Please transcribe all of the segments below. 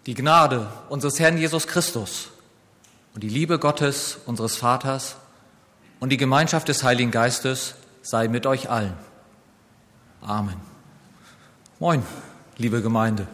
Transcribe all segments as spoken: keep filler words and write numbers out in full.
Die Gnade unseres Herrn Jesus Christus und die Liebe Gottes, unseres Vaters, und die Gemeinschaft des Heiligen Geistes sei mit euch allen. Amen. Moin, liebe Gemeinde.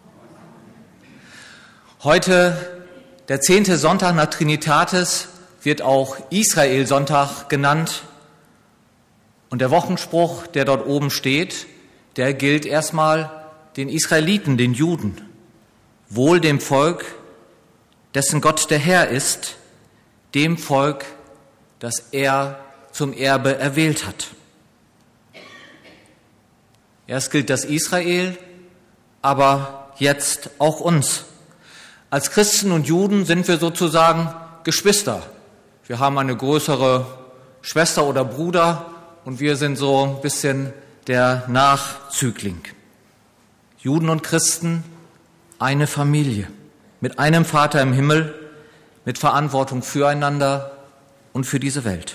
Heute, der zehnte Sonntag nach Trinitatis, wird auch Israel-Sonntag genannt. Und der Wochenspruch, der dort oben steht, der gilt erstmal den Israeliten, den Juden. Wohl dem Volk, dessen Gott der Herr ist, dem Volk, das er zum Erbe erwählt hat. Erst gilt das Israel, aber jetzt auch uns. Als Christen und Juden sind wir sozusagen Geschwister. Wir haben eine größere Schwester oder Bruder und wir sind so ein bisschen der Nachzügling. Juden und Christen, eine Familie, mit einem Vater im Himmel, mit Verantwortung füreinander und für diese Welt.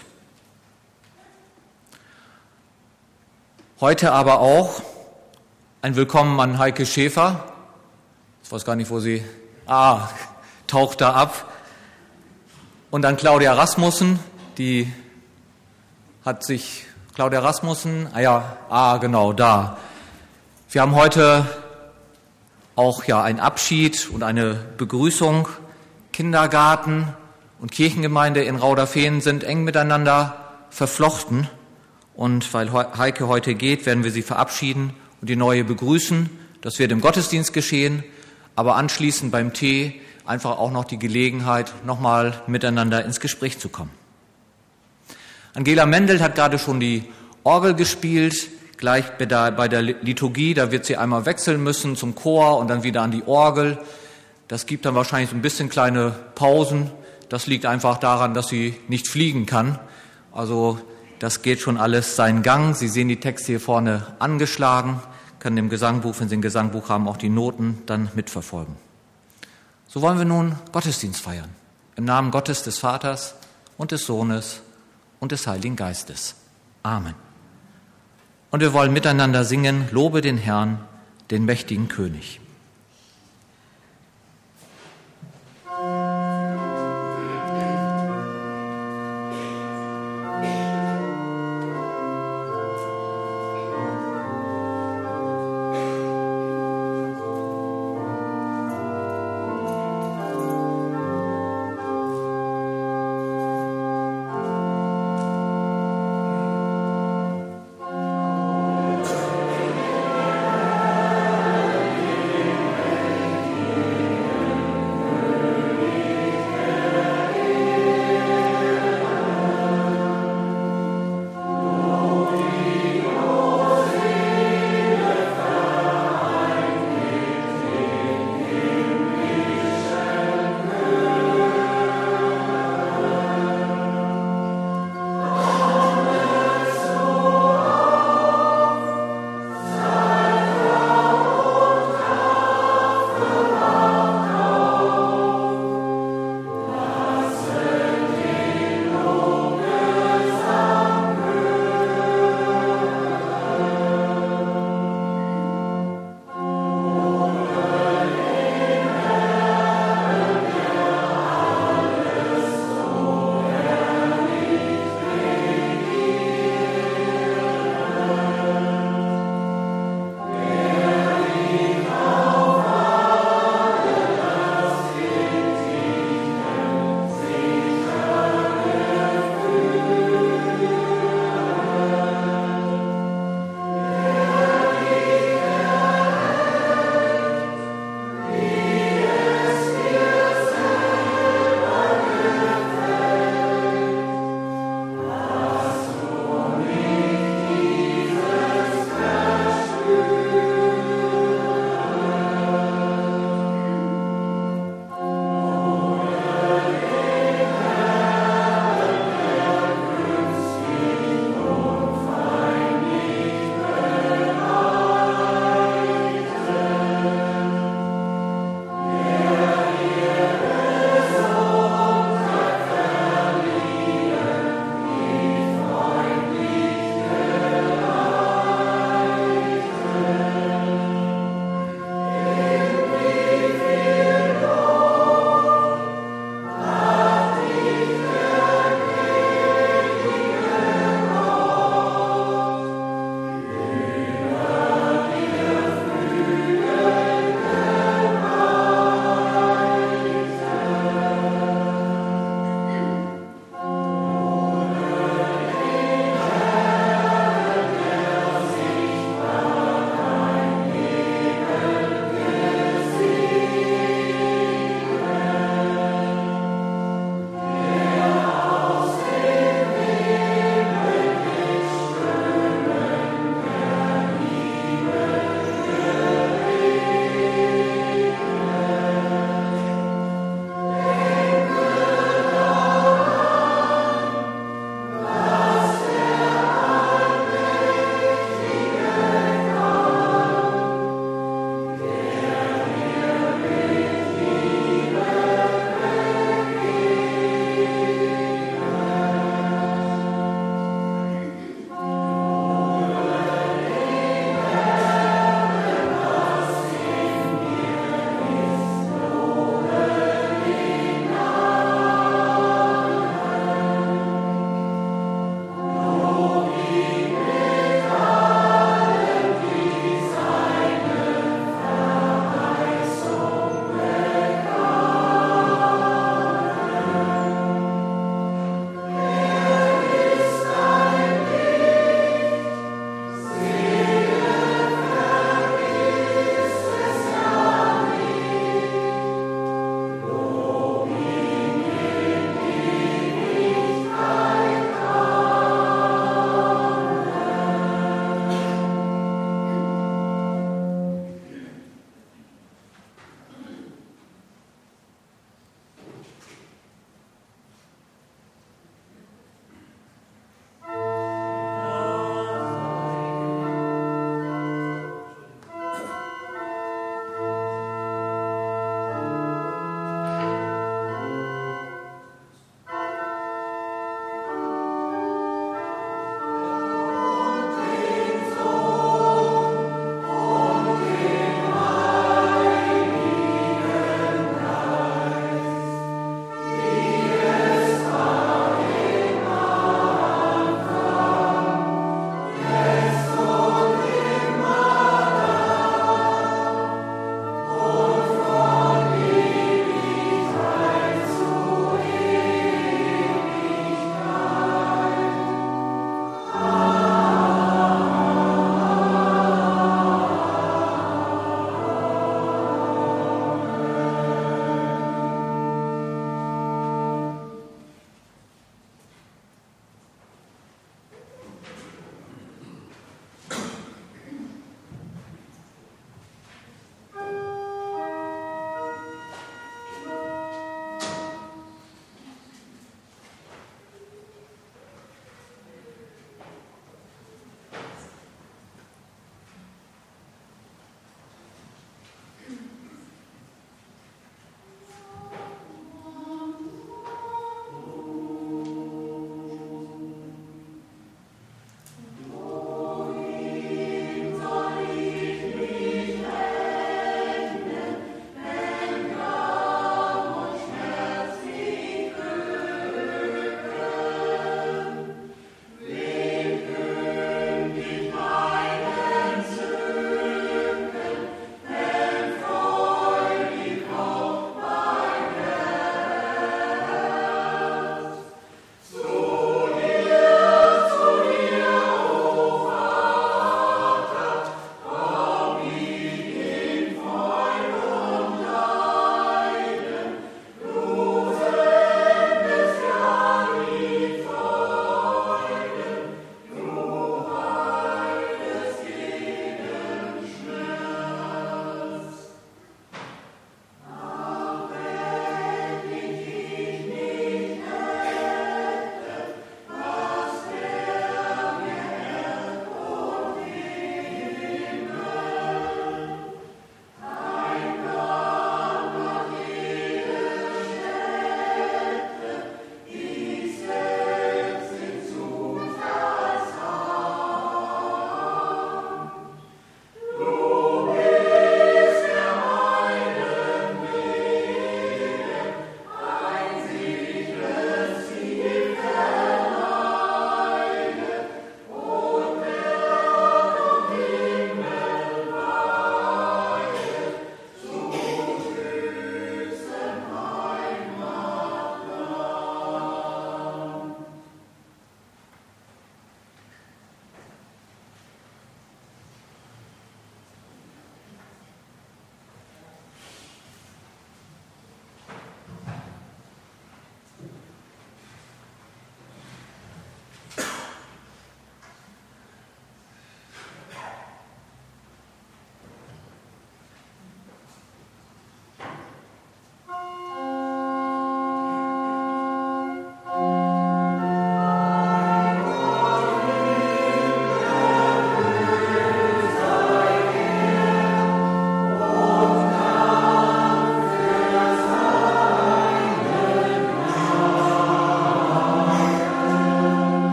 Heute aber auch ein Willkommen an Heike Schäfer. Ich weiß gar nicht, wo sie... Ah, taucht da ab. Und an Claudia Rasmussen, die hat sich... Claudia Rasmussen, ah ja, ah genau, da. Wir haben heute auch ja einen Abschied und eine Begrüßung. Kindergarten und Kirchengemeinde in Rauderfehn sind eng miteinander verflochten. Und weil Heike heute geht, werden wir sie verabschieden und die neue begrüßen. Das wird im Gottesdienst geschehen, aber anschließend beim Tee einfach auch noch die Gelegenheit, nochmal miteinander ins Gespräch zu kommen. Angela Mendel hat gerade schon die Orgel gespielt, gleich bei der, bei der Liturgie, da wird sie einmal wechseln müssen zum Chor und dann wieder an die Orgel. Das gibt dann wahrscheinlich so ein bisschen kleine Pausen. Das liegt einfach daran, dass sie nicht fliegen kann. Also das geht schon alles seinen Gang. Sie sehen die Texte hier vorne angeschlagen, können im Gesangbuch, wenn Sie ein Gesangbuch haben, auch die Noten dann mitverfolgen. So wollen wir nun Gottesdienst feiern. Im Namen Gottes, des Vaters und des Sohnes und des Heiligen Geistes. Amen. Und wir wollen miteinander singen, Lobe den Herrn, den mächtigen König. Amen.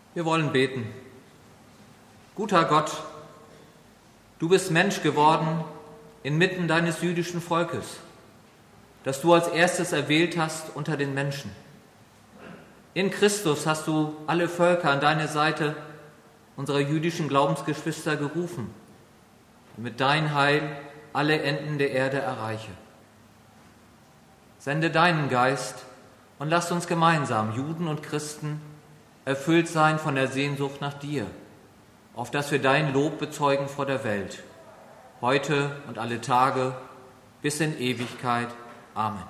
Wir wollen beten. Guter Gott, du bist Mensch geworden inmitten deines jüdischen Volkes, das du als erstes erwählt hast unter den Menschen. In Christus hast du alle Völker an deine Seite unserer jüdischen Glaubensgeschwister gerufen, damit dein Heil alle Enden der Erde erreiche. Sende deinen Geist und lass uns gemeinsam, Juden und Christen, erfüllt sein von der Sehnsucht nach dir, auf dass wir dein Lob bezeugen vor der Welt, heute und alle Tage bis in Ewigkeit. Amen.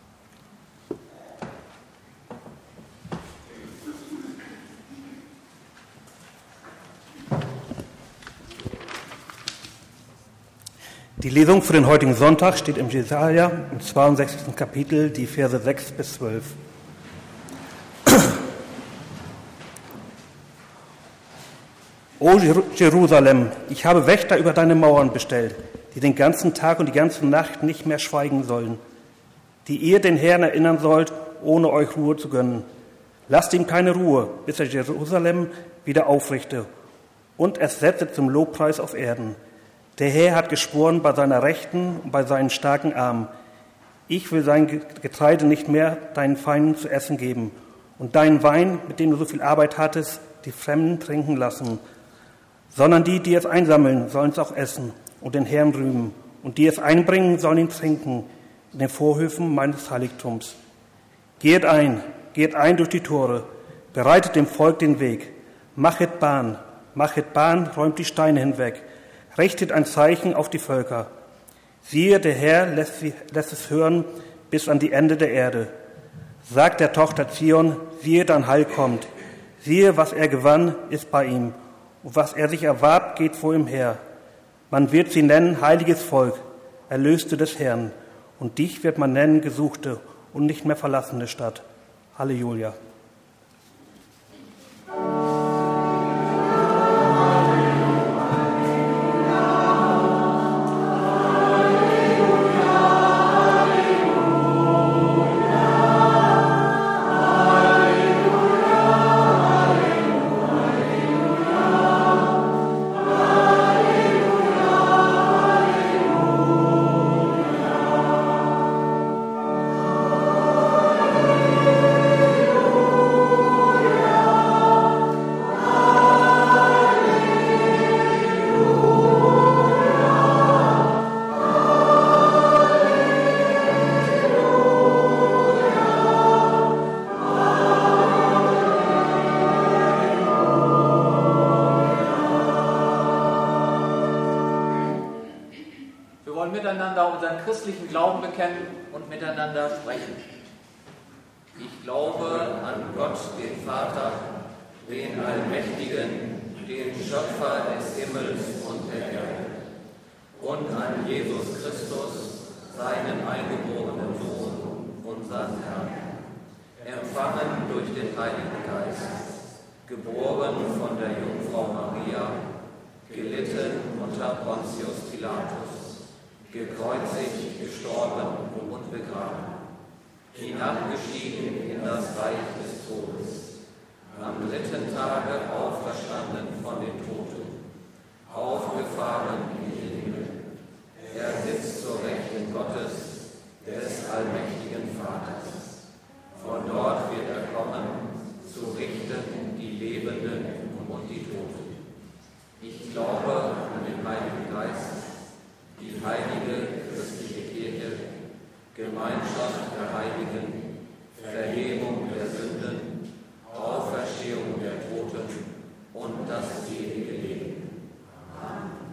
Die Lesung für den heutigen Sonntag steht im Jesaja im zweiundsechzigsten Kapitel, die Verse sechs bis zwölf. O Jerusalem, ich habe Wächter über deine Mauern bestellt, die den ganzen Tag und die ganze Nacht nicht mehr schweigen sollen, die ihr den Herrn erinnern sollt, ohne euch Ruhe zu gönnen. Lasst ihm keine Ruhe, bis er Jerusalem wieder aufrichte und es setze zum Lobpreis auf Erden. Der Herr hat geschworen bei seiner Rechten und bei seinen starken Armen: Ich will sein Getreide nicht mehr deinen Feinden zu essen geben und deinen Wein, mit dem du so viel Arbeit hattest, die Fremden trinken lassen, sondern die, die es einsammeln, sollen es auch essen und den Herrn rühmen, und die es einbringen, sollen ihn trinken in den Vorhöfen meines Heiligtums. Geht ein, geht ein durch die Tore, bereitet dem Volk den Weg, machet Bahn, machet Bahn, räumt die Steine hinweg, richtet ein Zeichen auf die Völker. Siehe, der Herr lässt, sie, lässt es hören bis an die Ende der Erde. Sagt der Tochter Zion, siehe, dein Heil kommt. Siehe, was er gewann, ist bei ihm. Und was er sich erwarb, geht vor ihm her. Man wird sie nennen heiliges Volk, Erlöste des Herrn. Und dich wird man nennen gesuchte und nicht mehr verlassene Stadt. Halleluja. Christlichen Glauben bekennen und miteinander sprechen. Ich glaube an Gott, den Vater, den Allmächtigen, den Schöpfer des Himmels und der Erde, und an Jesus Christus, seinen eingeborenen Sohn, unseren Herrn, empfangen durch den Heiligen Geist, geboren von der Jungfrau Maria, gelitten unter Pontius Pilatus, gekreuzigt, gestorben und begraben, hinabgestiegen in das Reich des Todes, am dritten Tage auferstanden von den Toten, aufgefahren in den Himmel. Er sitzt zur Rechten Gottes, des allmächtigen Vaters. Von dort wird er kommen, zu richten die Lebenden und die Toten. Ich glaube an den Heiligen Geist, die heilige christliche Kirche, Gemeinschaft der Heiligen, Vergebung der Sünden, Auferstehung der Toten und das ewige Leben. Amen.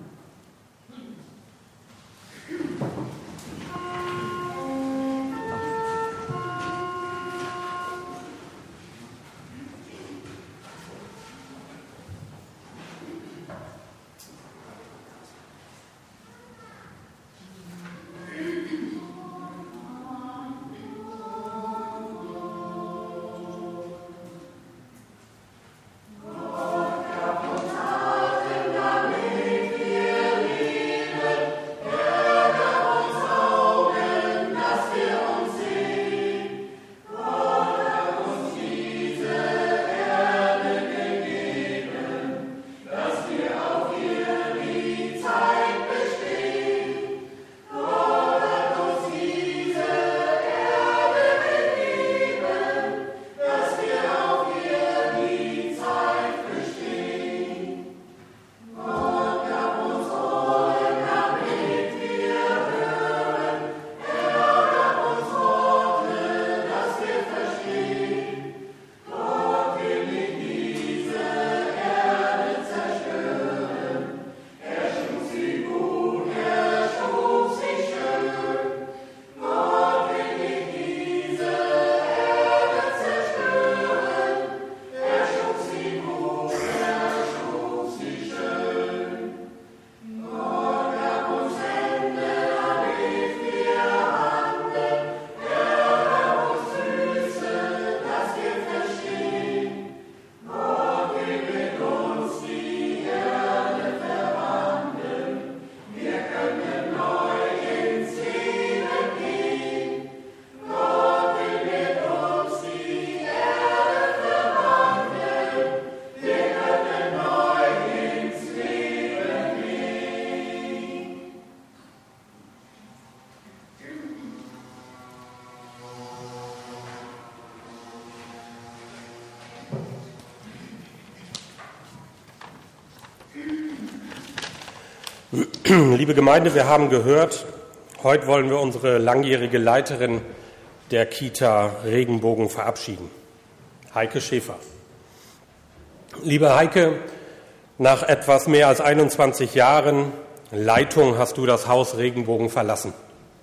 Liebe Gemeinde, wir haben gehört, heute wollen wir unsere langjährige Leiterin der Kita Regenbogen verabschieden, Heike Schäfer. Liebe Heike, nach etwas mehr als einundzwanzig Jahren Leitung hast du das Haus Regenbogen verlassen.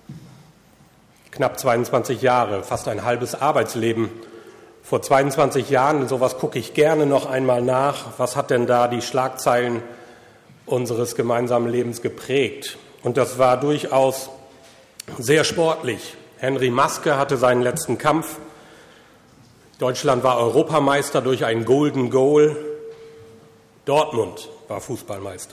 Knapp zweiundzwanzig Jahre, fast ein halbes Arbeitsleben. Vor zweiundzwanzig Jahren, sowas gucke ich gerne noch einmal nach, was hat denn da die Schlagzeilen unseres gemeinsamen Lebens geprägt? Und das war durchaus sehr sportlich. Henry Maske hatte seinen letzten Kampf. Deutschland war Europameister durch ein Golden Goal. Dortmund war Fußballmeister.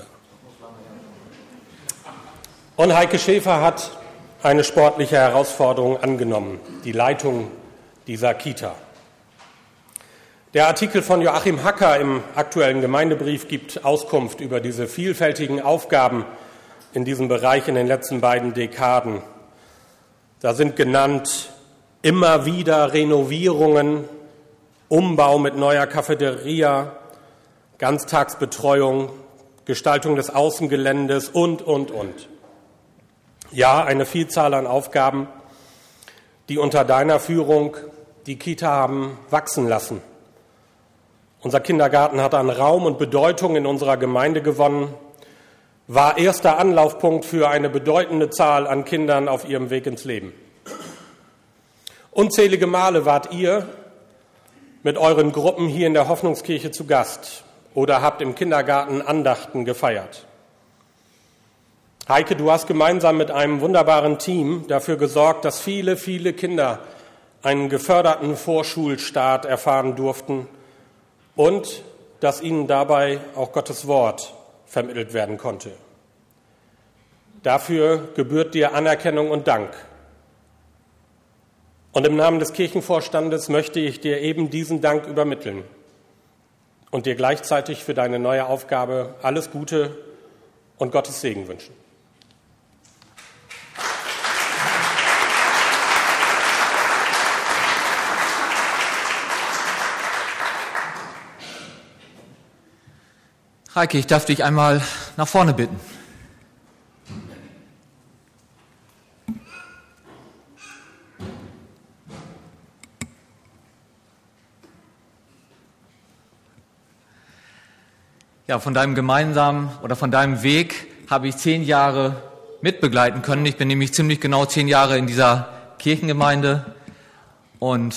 Und Heike Schäfer hat eine sportliche Herausforderung angenommen, die Leitung dieser Kita. Der Artikel von Joachim Hacker im aktuellen Gemeindebrief gibt Auskunft über diese vielfältigen Aufgaben in diesem Bereich in den letzten beiden Dekaden. Da sind genannt immer wieder Renovierungen, Umbau mit neuer Cafeteria, Ganztagsbetreuung, Gestaltung des Außengeländes und, und, und. Ja, eine Vielzahl an Aufgaben, die unter deiner Führung die Kita haben wachsen lassen. Unser Kindergarten hat an Raum und Bedeutung in unserer Gemeinde gewonnen, war erster Anlaufpunkt für eine bedeutende Zahl an Kindern auf ihrem Weg ins Leben. Unzählige Male wart ihr mit euren Gruppen hier in der Hoffnungskirche zu Gast oder habt im Kindergarten Andachten gefeiert. Heike, du hast gemeinsam mit einem wunderbaren Team dafür gesorgt, dass viele, viele Kinder einen geförderten Vorschulstart erfahren durften und dass ihnen dabei auch Gottes Wort vermittelt werden konnte. Dafür gebührt dir Anerkennung und Dank. Und im Namen des Kirchenvorstandes möchte ich dir eben diesen Dank übermitteln und dir gleichzeitig für deine neue Aufgabe alles Gute und Gottes Segen wünschen. Heike, ich darf dich einmal nach vorne bitten. Ja, von deinem gemeinsamen oder von deinem Weg habe ich zehn Jahre mitbegleiten können. Ich bin nämlich ziemlich genau zehn Jahre in dieser Kirchengemeinde und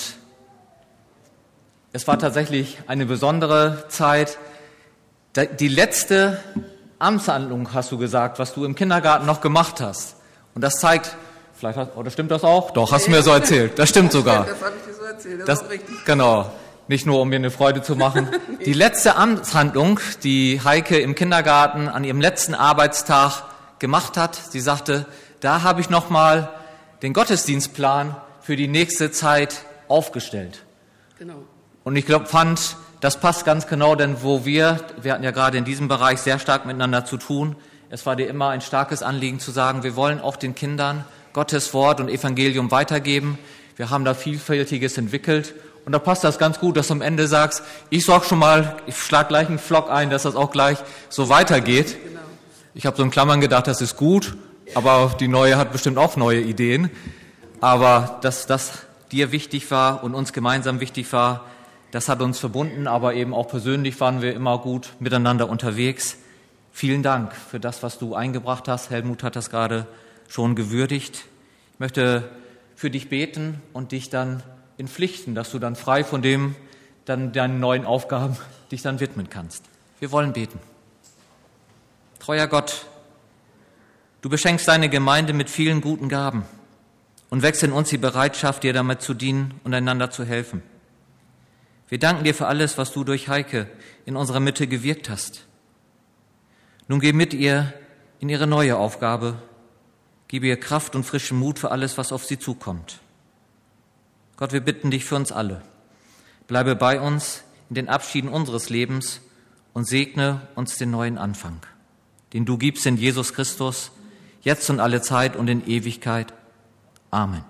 es war tatsächlich eine besondere Zeit. Die letzte Amtshandlung, hast du gesagt, was du im Kindergarten noch gemacht hast. Und das zeigt, vielleicht hast, oder stimmt das auch? Doch, hast du mir so erzählt. Das stimmt sogar. Das habe ich dir so erzählt, das, das ist auch richtig. Genau, nicht nur um mir eine Freude zu machen. Die letzte Amtshandlung, die Heike im Kindergarten an ihrem letzten Arbeitstag gemacht hat, sie sagte, da habe ich nochmal den Gottesdienstplan für die nächste Zeit aufgestellt. Genau. Und ich glaube, fand, das passt ganz genau, denn wo wir, wir hatten ja gerade in diesem Bereich sehr stark miteinander zu tun, es war dir immer ein starkes Anliegen zu sagen, wir wollen auch den Kindern Gottes Wort und Evangelium weitergeben. Wir haben da Vielfältiges entwickelt und da passt das ganz gut, dass du am Ende sagst, ich sorge schon mal, ich schlage gleich einen Flock ein, dass das auch gleich so weitergeht. Genau. Ich habe so in Klammern gedacht, das ist gut, aber die Neue hat bestimmt auch neue Ideen. Aber dass das dir wichtig war und uns gemeinsam wichtig war, das hat uns verbunden, aber eben auch persönlich waren wir immer gut miteinander unterwegs. Vielen Dank für das, was du eingebracht hast. Helmut hat das gerade schon gewürdigt. Ich möchte für dich beten und dich dann in Pflichten, dass du dann frei von dem, dann deinen neuen Aufgaben dich dann widmen kannst. Wir wollen beten. Treuer Gott, du beschenkst deine Gemeinde mit vielen guten Gaben und wächst in uns die Bereitschaft, dir damit zu dienen und einander zu helfen. Wir danken dir für alles, was du durch Heike in unserer Mitte gewirkt hast. Nun geh mit ihr in ihre neue Aufgabe. Gib ihr Kraft und frischen Mut für alles, was auf sie zukommt. Gott, wir bitten dich für uns alle. Bleibe bei uns in den Abschieden unseres Lebens und segne uns den neuen Anfang, den du gibst in Jesus Christus, jetzt und alle Zeit und in Ewigkeit. Amen.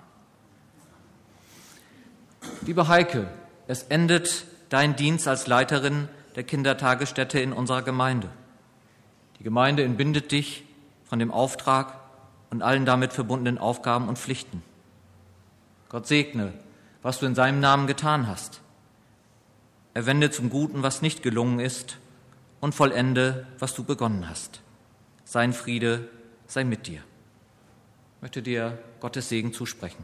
Liebe Heike, es endet dein Dienst als Leiterin der Kindertagesstätte in unserer Gemeinde. Die Gemeinde entbindet dich von dem Auftrag und allen damit verbundenen Aufgaben und Pflichten. Gott segne, was du in seinem Namen getan hast. Er wende zum Guten, was nicht gelungen ist, und vollende, was du begonnen hast. Sein Friede sei mit dir. Ich möchte dir Gottes Segen zusprechen.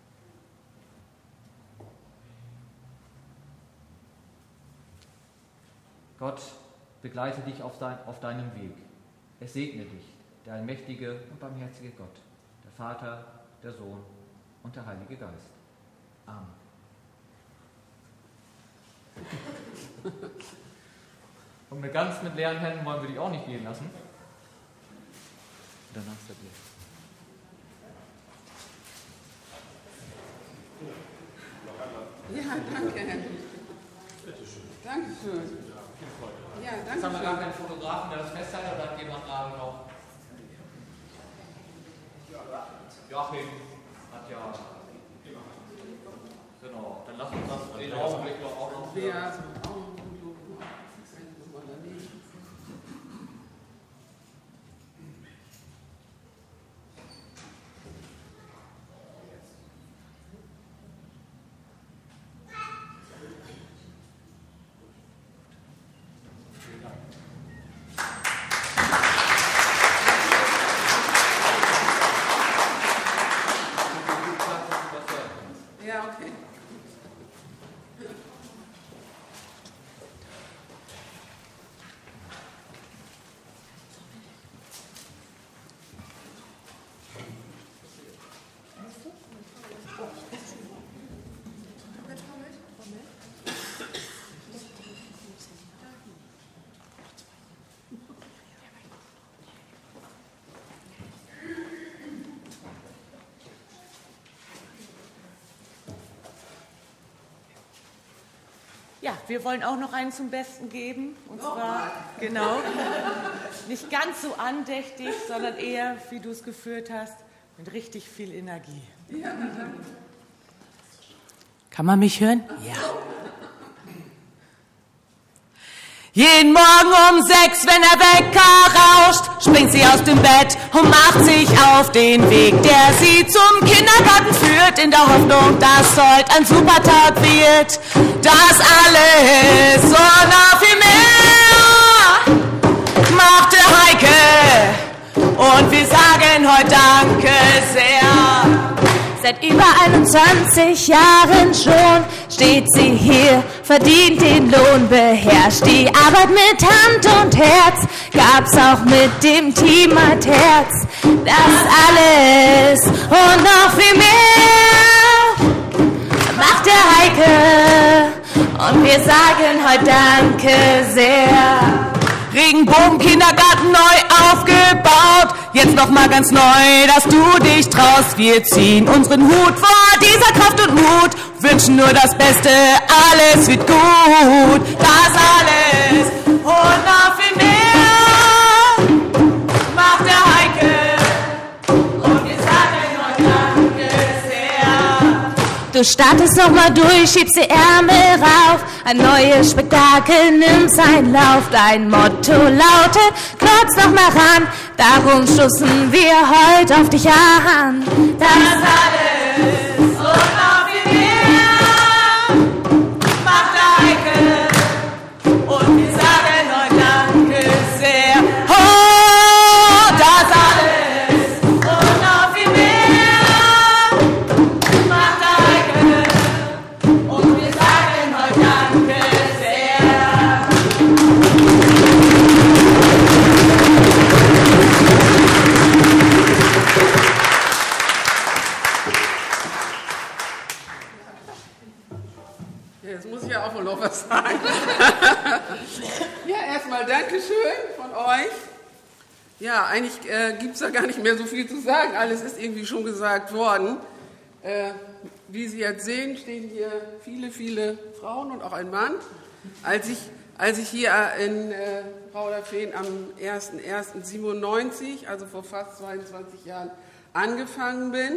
Gott begleite dich auf, dein, auf deinem Weg. Es segne dich, der allmächtige und barmherzige Gott, der Vater, der Sohn und der Heilige Geist. Amen. Und mit ganz mit leeren Händen wollen wir dich auch nicht gehen lassen. Danach ist der Blick. Ja, danke. Danke schön. Ja, danke. Jetzt haben wir gar keinen Fotografen, der das festhält, oder hat jemand gerade noch? Joachim hat ja. Genau, dann lass uns das den Augenblick doch auch noch. Ja, so. Ja, wir wollen auch noch einen zum Besten geben. Und zwar, genau, nicht ganz so andächtig, sondern eher, wie du es geführt hast, mit richtig viel Energie. Kann man mich hören? Ja. Jeden Morgen um sechs, wenn der Wecker rauscht, springt sie aus dem Bett und macht sich auf den Weg, der sie zum Kindergarten führt, in der Hoffnung, dass heute ein super Tag wird. Das alles und noch viel mehr machte Heike und wir sagen heute Danke sehr. Seit über einundzwanzig Jahren schon steht sie hier, verdient den Lohn, beherrscht die Arbeit mit Hand und Herz, gab's auch mit dem Team ein Herz. Das alles und noch viel mehr macht der Heike und wir sagen heute Danke sehr. Regenbogen-Kindergarten neu aufgebaut, jetzt noch mal ganz neu, dass du dich traust. Wir ziehen unseren Hut vor dieser Kraft und Mut, wünschen nur das Beste, alles wird gut. Das alles und noch viel mehr macht der Heike und wir sagen heute Danke sehr. Du startest noch mal durch, schiebst die Ärmel rauf, ein neues Spektakel nimmt seinen Lauf. Dein Motto lautet, klotz noch mal ran, darum stoßen wir heute auf dich an. Das alles und noch viel mehr macht der Heike und wir sagen heute Danke sehr. Oh, das alles und noch viel mehr macht der Heike und wir sagen heute Danke sehr. Jetzt muss ich ja auch wohl noch was sagen. Ja, erstmal Dankeschön von euch. Ja, eigentlich äh, gibt es da gar nicht mehr so viel zu sagen. Alles ist irgendwie schon gesagt worden. Äh, wie Sie jetzt sehen, stehen hier viele, viele Frauen und auch ein Mann. Als ich, als ich hier in äh, Rauderfehn am erster erster siebenundneunzig, also vor fast zweiundzwanzig Jahren, angefangen bin,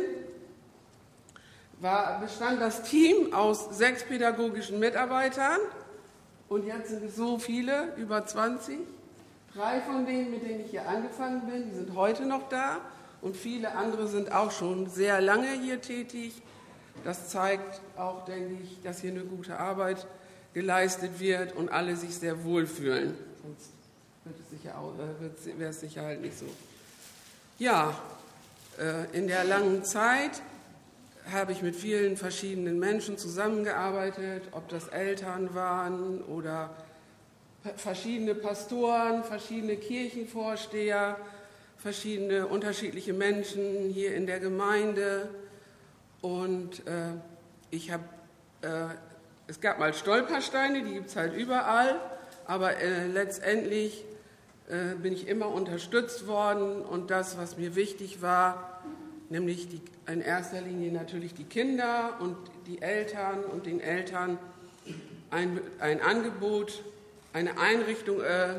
war, bestand das Team aus sechs pädagogischen Mitarbeitern und jetzt sind es so viele, über zwanzig, Drei von denen, mit denen ich hier angefangen bin, die sind heute noch da und viele andere sind auch schon sehr lange hier tätig. Das zeigt auch, denke ich, dass hier eine gute Arbeit geleistet wird und alle sich sehr wohlfühlen. Sonst wird es sicher auch, äh, wäre es sicher halt nicht so. Ja, äh, in der langen Zeit habe ich mit vielen verschiedenen Menschen zusammengearbeitet, ob das Eltern waren oder verschiedene Pastoren, verschiedene Kirchenvorsteher, verschiedene unterschiedliche Menschen hier in der Gemeinde. Und äh, ich habe, äh, es gab mal Stolpersteine, die gibt es halt überall, aber äh, letztendlich äh, bin ich immer unterstützt worden und das, was mir wichtig war, nämlich die, in erster Linie natürlich die Kinder und die Eltern und den Eltern ein, ein Angebot, eine Einrichtung äh,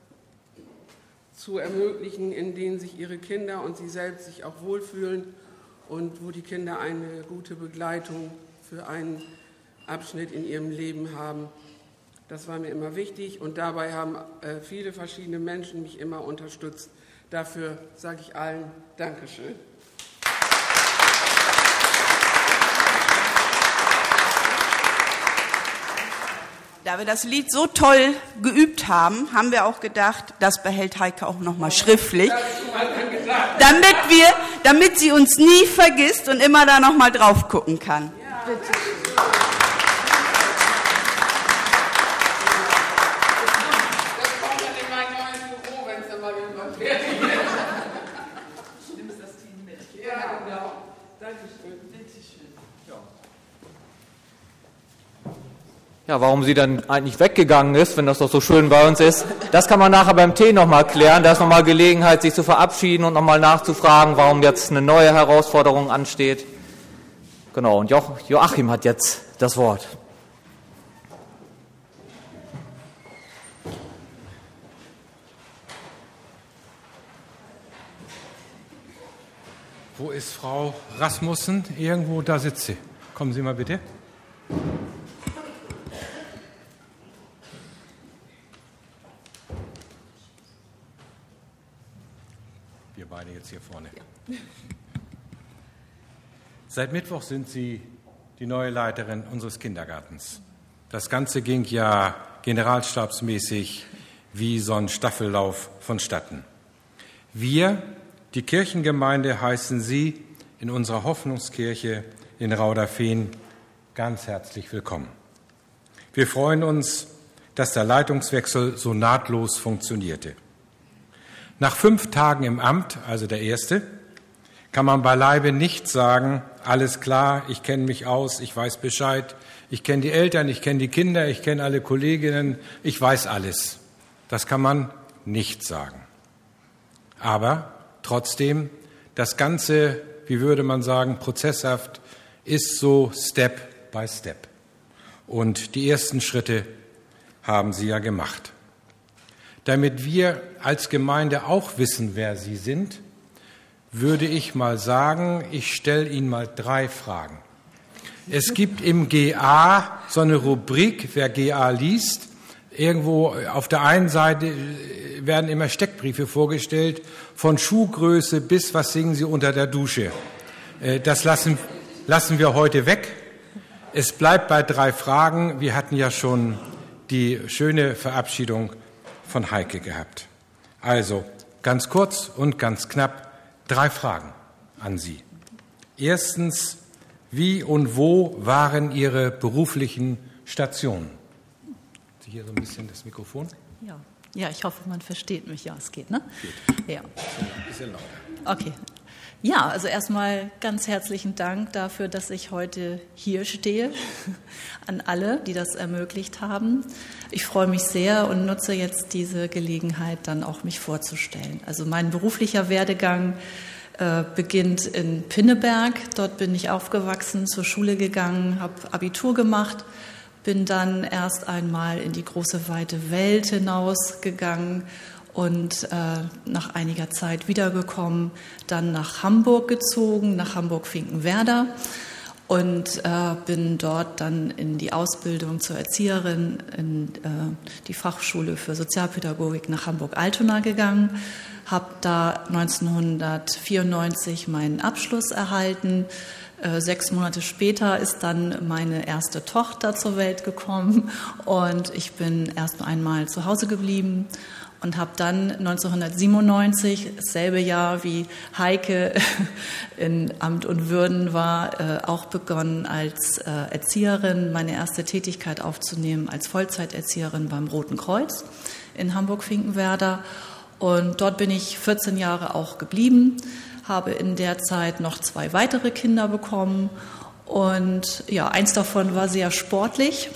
zu ermöglichen, in denen sich ihre Kinder und sie selbst sich auch wohlfühlen und wo die Kinder eine gute Begleitung für einen Abschnitt in ihrem Leben haben. Das war mir immer wichtig und dabei haben äh, viele verschiedene Menschen mich immer unterstützt. Dafür sage ich allen Dankeschön. Da wir das Lied so toll geübt haben, haben wir auch gedacht, das behält Heike auch nochmal schriftlich, damit wir, damit sie uns nie vergisst und immer da nochmal drauf gucken kann. Ja. Bitte. Das kommt dann in mein neues Büro, wenn es dann mal irgendwann fertig ist. Nimmst das Team mit. Ja, genau. Dankeschön. Bitteschön. Ja. Ja, warum sie dann eigentlich weggegangen ist, wenn das doch so schön bei uns ist, das kann man nachher beim Tee nochmal klären. Da ist nochmal Gelegenheit, sich zu verabschieden und nochmal nachzufragen, warum jetzt eine neue Herausforderung ansteht. Genau, und jo- Joachim hat jetzt das Wort. Wo ist Frau Rasmussen? Irgendwo, da sitzt sie. Kommen Sie mal bitte. Wir beide jetzt hier vorne. Ja. Seit Mittwoch sind Sie die neue Leiterin unseres Kindergartens. Das Ganze ging ja generalstabsmäßig wie so ein Staffellauf vonstatten. Wir, die Kirchengemeinde, heißen Sie in unserer Hoffnungskirche in Rauderfehn ganz herzlich willkommen. Wir freuen uns, dass der Leitungswechsel so nahtlos funktionierte. Nach fünf Tagen im Amt, also der erste, kann man beileibe nicht sagen, alles klar, ich kenne mich aus, ich weiß Bescheid, ich kenne die Eltern, ich kenne die Kinder, ich kenne alle Kolleginnen, ich weiß alles. Das kann man nicht sagen. Aber trotzdem, das Ganze, wie würde man sagen, prozesshaft, ist so Step by Step. Und die ersten Schritte haben Sie ja gemacht. Damit wir als Gemeinde auch wissen, wer Sie sind, würde ich mal sagen, ich stelle Ihnen mal drei Fragen. Es gibt im G A so eine Rubrik, wer G A liest, irgendwo auf der einen Seite werden immer Steckbriefe vorgestellt, von Schuhgröße bis was singen Sie unter der Dusche. Das lassen, lassen wir heute weg. Es bleibt bei drei Fragen. Wir hatten ja schon die schöne Verabschiedung von Heike gehabt. Also ganz kurz und ganz knapp drei Fragen an Sie. Erstens, wie und wo waren Ihre beruflichen Stationen? Sie hier so ein bisschen das Mikrofon? Ja, ja, ich hoffe, man versteht mich. Ja, es geht, ne? Geht. Ja. Ein bisschen lauter. Okay. Ja, also erstmal ganz herzlichen Dank dafür, dass ich heute hier stehe, an alle, die das ermöglicht haben. Ich freue mich sehr und nutze jetzt diese Gelegenheit, dann auch mich vorzustellen. Also mein beruflicher Werdegang äh, beginnt in Pinneberg. Dort bin ich aufgewachsen, zur Schule gegangen, habe Abitur gemacht, bin dann erst einmal in die große weite Welt hinausgegangen und äh, nach einiger Zeit wiedergekommen, dann nach Hamburg gezogen, nach Hamburg-Finkenwerder und äh, bin dort dann in die Ausbildung zur Erzieherin in äh, die Fachschule für Sozialpädagogik nach Hamburg-Altona gegangen, habe da neunzehnhundertvierundneunzig meinen Abschluss erhalten. Äh, sechs Monate später ist dann meine erste Tochter zur Welt gekommen und ich bin erst einmal zu Hause geblieben und habe dann neunzehnhundertsiebenundneunzig, dasselbe Jahr wie Heike in Amt und Würden war, äh, auch begonnen als äh, Erzieherin meine erste Tätigkeit aufzunehmen als Vollzeiterzieherin beim Roten Kreuz in Hamburg-Finkenwerder. Und dort bin ich vierzehn Jahre auch geblieben, habe in der Zeit noch zwei weitere Kinder bekommen. Und ja, eins davon war sehr sportlich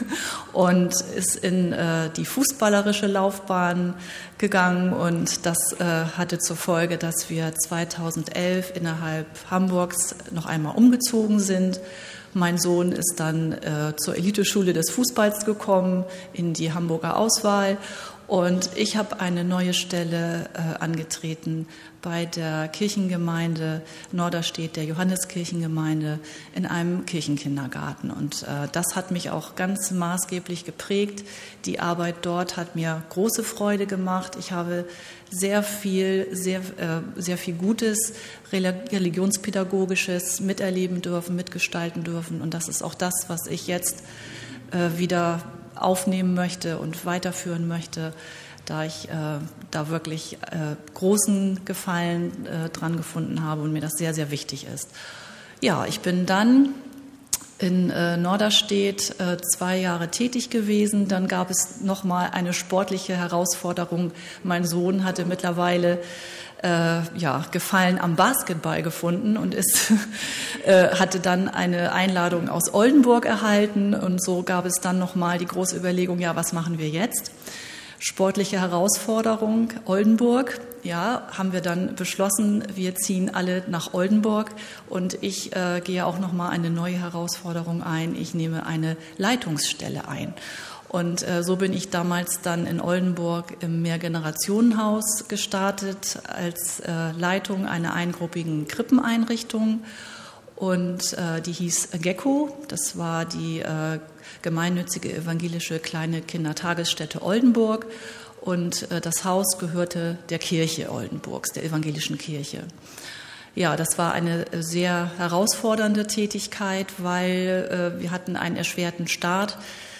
und ist in äh, die fußballerische Laufbahn gegangen. Und das äh, hatte zur Folge, dass wir zweitausendelf innerhalb Hamburgs noch einmal umgezogen sind. Mein Sohn ist dann äh, zur Eliteschule des Fußballs gekommen, in die Hamburger Auswahl. Und ich habe eine neue Stelle äh, angetreten bei der Kirchengemeinde Norderstedt, der Johanneskirchengemeinde, in einem Kirchenkindergarten. Und äh, das hat mich auch ganz maßgeblich geprägt. Die Arbeit dort hat mir große Freude gemacht. Ich habe sehr viel, sehr, äh, sehr viel Gutes, religionspädagogisches miterleben dürfen, mitgestalten dürfen. Und das ist auch das, was ich jetzt äh, wieder aufnehmen möchte und weiterführen möchte, da ich äh, da wirklich äh, großen Gefallen äh, dran gefunden habe und mir das sehr, sehr wichtig ist. Ja, ich bin dann in äh, Norderstedt äh, zwei Jahre tätig gewesen. Dann gab es nochmal eine sportliche Herausforderung. Mein Sohn hatte mittlerweile Äh, ja, Gefallen am Basketball gefunden und ist, äh, hatte dann eine Einladung aus Oldenburg erhalten. Und so gab es dann nochmal die große Überlegung, ja, was machen wir jetzt? Sportliche Herausforderung, Oldenburg. Ja, haben wir dann beschlossen, wir ziehen alle nach Oldenburg. Und ich äh, gehe auch nochmal eine neue Herausforderung ein. Ich nehme eine Leitungsstelle ein. Und äh, so bin ich damals dann in Oldenburg im Mehrgenerationenhaus gestartet als äh, Leitung einer eingruppigen Krippeneinrichtung. Und äh, die hieß Gecko. Das war die äh, gemeinnützige evangelische kleine Kindertagesstätte Oldenburg. Und äh, das Haus gehörte der Kirche Oldenburgs, der evangelischen Kirche. Ja, das war eine sehr herausfordernde Tätigkeit, weil äh, wir hatten einen erschwerten Start.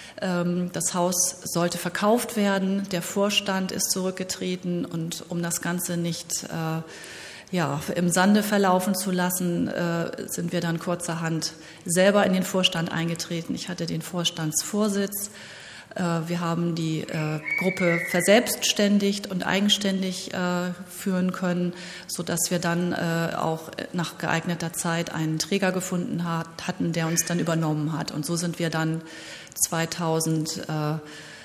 Das Haus sollte verkauft werden, der Vorstand ist zurückgetreten und um das Ganze nicht äh, ja, im Sande verlaufen zu lassen, äh, sind wir dann kurzerhand selber in den Vorstand eingetreten. Ich hatte den Vorstandsvorsitz. Äh, wir haben die äh, Gruppe verselbstständigt und eigenständig äh, führen können, sodass wir dann äh, auch nach geeigneter Zeit einen Träger gefunden hat, hatten, der uns dann übernommen hat. Und so sind wir dann zweitausenddreizehn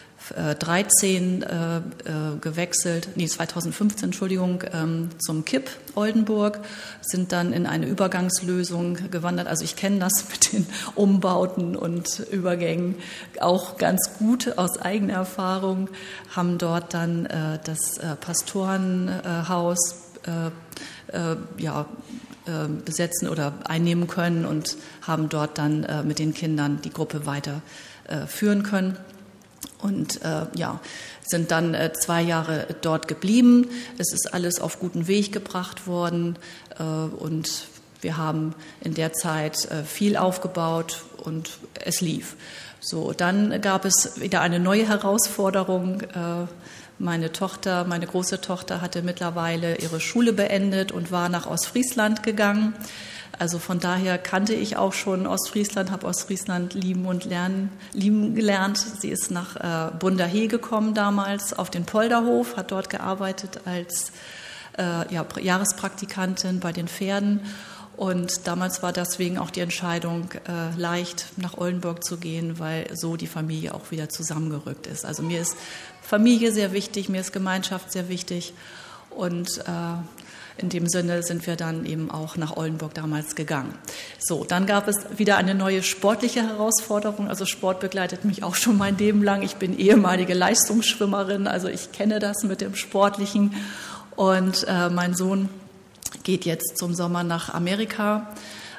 äh, äh, gewechselt, nee, zweitausendfünfzehn, Entschuldigung, ähm, zum K I P Oldenburg, sind dann in eine Übergangslösung gewandert. Also ich kenne das mit den Umbauten und Übergängen auch ganz gut aus eigener Erfahrung, haben dort dann äh, das äh, Pastorenhaus äh, äh, ja, äh, besetzen oder einnehmen können und haben dort dann äh, mit den Kindern die Gruppe weiter äh, führen können. Und äh, ja, sind dann äh, zwei Jahre dort geblieben. Es ist alles auf guten Weg gebracht worden äh, und wir haben in der Zeit äh, viel aufgebaut und es lief. So, dann gab es wieder eine neue Herausforderung. Äh, meine Tochter, meine große Tochter hatte mittlerweile ihre Schule beendet und war nach Ostfriesland gegangen. Also von daher kannte ich auch schon Ostfriesland, habe Ostfriesland lieben und lernen, lieben gelernt. Sie ist nach äh, Bunderhee gekommen damals auf den Polderhof, hat dort gearbeitet als äh, ja, Jahrespraktikantin bei den Pferden. Und damals war deswegen auch die Entscheidung äh, leicht, nach Oldenburg zu gehen, weil so die Familie auch wieder zusammengerückt ist. Also mir ist Familie sehr wichtig, mir ist Gemeinschaft sehr wichtig und äh, in dem Sinne sind wir dann eben auch nach Oldenburg damals gegangen. So, dann gab es wieder eine neue sportliche Herausforderung. Also Sport begleitet mich auch schon mein Leben lang. Ich bin ehemalige Leistungsschwimmerin, also ich kenne das mit dem Sportlichen. Und äh, mein Sohn geht jetzt zum Sommer nach Amerika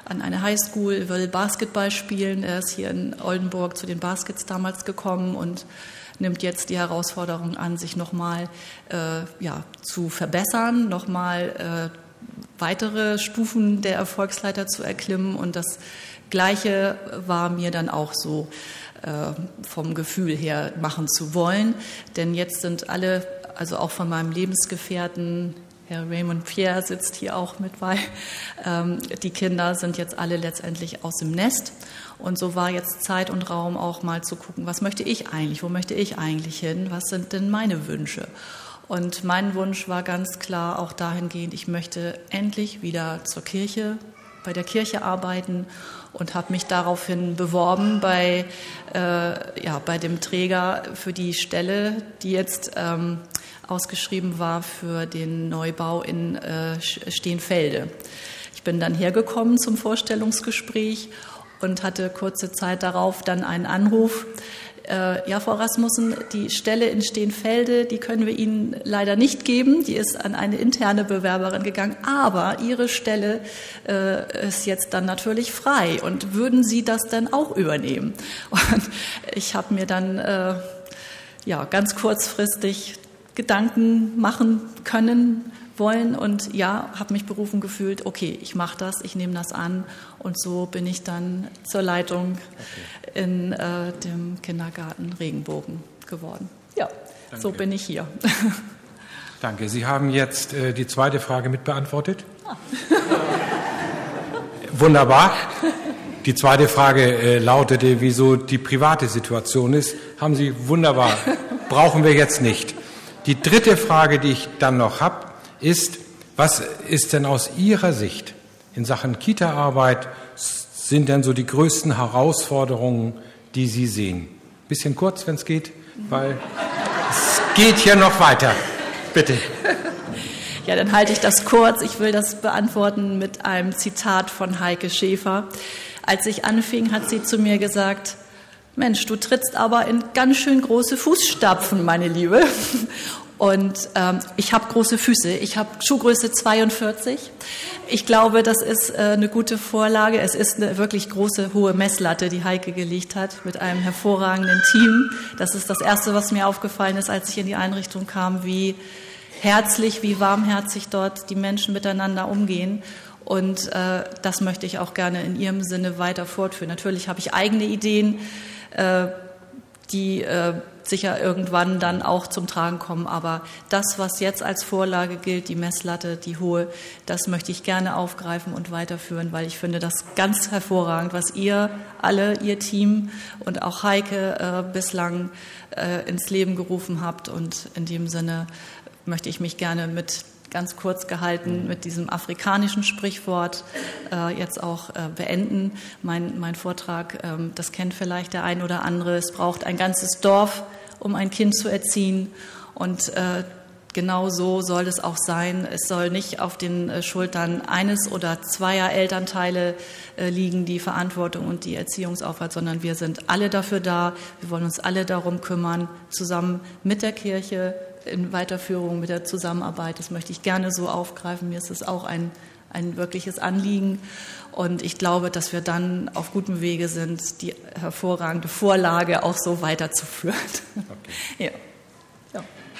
an eine Highschool, will Basketball spielen. Er ist hier in Oldenburg zu den Baskets damals gekommen und nimmt jetzt die Herausforderung an, sich nochmal äh, ja, zu verbessern, nochmal äh, weitere Stufen der Erfolgsleiter zu erklimmen. Und das Gleiche war mir dann auch so äh, vom Gefühl her machen zu wollen. Denn jetzt sind alle, also auch von meinem Lebensgefährten, Herr Raymond Pierre sitzt hier auch mit bei, ähm, die Kinder sind jetzt alle letztendlich aus dem Nest. Und so war jetzt Zeit und Raum auch mal zu gucken, was möchte ich eigentlich, wo möchte ich eigentlich hin, was sind denn meine Wünsche? Und mein Wunsch war ganz klar auch dahingehend, ich möchte endlich wieder zur Kirche, bei der Kirche arbeiten und habe mich daraufhin beworben bei, äh, ja, bei dem Träger für die Stelle, die jetzt ähm, ausgeschrieben war für den Neubau in äh, Steenfelde. Ich bin dann hergekommen zum Vorstellungsgespräch und hatte kurze Zeit darauf dann einen Anruf. Äh, ja, Frau Rasmussen, die Stelle in Steenfelde, die können wir Ihnen leider nicht geben. Die ist an eine interne Bewerberin gegangen. Aber Ihre Stelle äh, ist jetzt dann natürlich frei. Und würden Sie das dann auch übernehmen? Und ich habe mir dann äh, ja, ganz kurzfristig Gedanken machen können, wollen und ja, habe mich berufen gefühlt, okay, ich mache das, ich nehme das an und so bin ich dann zur Leitung okay. in äh, dem Kindergarten Regenbogen geworden. Ja, Danke. So bin ich hier. Danke. Sie haben jetzt äh, die zweite Frage mitbeantwortet. Ah. Wunderbar. Die zweite Frage äh, lautete, wieso die private Situation ist. Haben Sie wunderbar. Brauchen wir jetzt nicht. Die dritte Frage, die ich dann noch habe, ist, was ist denn aus Ihrer Sicht in Sachen Kita-Arbeit, sind denn so die größten Herausforderungen, die Sie sehen? Bisschen kurz, wenn es geht, weil es geht hier noch weiter. Bitte. Ja, dann halte ich das kurz. Ich will das beantworten mit einem Zitat von Heike Schäfer. Als ich anfing, hat sie zu mir gesagt, Mensch, du trittst aber in ganz schön große Fußstapfen, meine Liebe. Und ähm, ich habe große Füße. Ich habe Schuhgröße zweiundvierzig. Ich glaube, das ist äh, eine gute Vorlage. Es ist eine wirklich große, hohe Messlatte, die Heike gelegt hat, mit einem hervorragenden Team. Das ist das Erste, was mir aufgefallen ist, als ich in die Einrichtung kam, wie herzlich, wie warmherzig dort die Menschen miteinander umgehen. Und äh, das möchte ich auch gerne in Ihrem Sinne weiter fortführen. Natürlich habe ich eigene Ideen, äh, die äh, sicher irgendwann dann auch zum Tragen kommen. Aber das, was jetzt als Vorlage gilt, die Messlatte, die hohe, das möchte ich gerne aufgreifen und weiterführen, weil ich finde das ganz hervorragend, was ihr alle, ihr Team und auch Heike äh, bislang äh, ins Leben gerufen habt. Und in dem Sinne möchte ich mich gerne mit ganz kurz gehalten mit diesem afrikanischen Sprichwort äh, jetzt auch äh, beenden. Mein, mein Vortrag, ähm, das kennt vielleicht der ein oder andere. Es braucht ein ganzes Dorf, um ein Kind zu erziehen. Und äh, genau so soll es auch sein. Es soll nicht auf den äh, Schultern eines oder zweier Elternteile äh, liegen, die Verantwortung und die Erziehungsaufwand, sondern wir sind alle dafür da. Wir wollen uns alle darum kümmern, zusammen mit der Kirche, in Weiterführung mit der Zusammenarbeit. Das möchte ich gerne so aufgreifen. Mir ist es auch ein, ein wirkliches Anliegen. Und ich glaube, dass wir dann auf gutem Wege sind, die hervorragende Vorlage auch so weiterzuführen. Okay. Ja. Ja.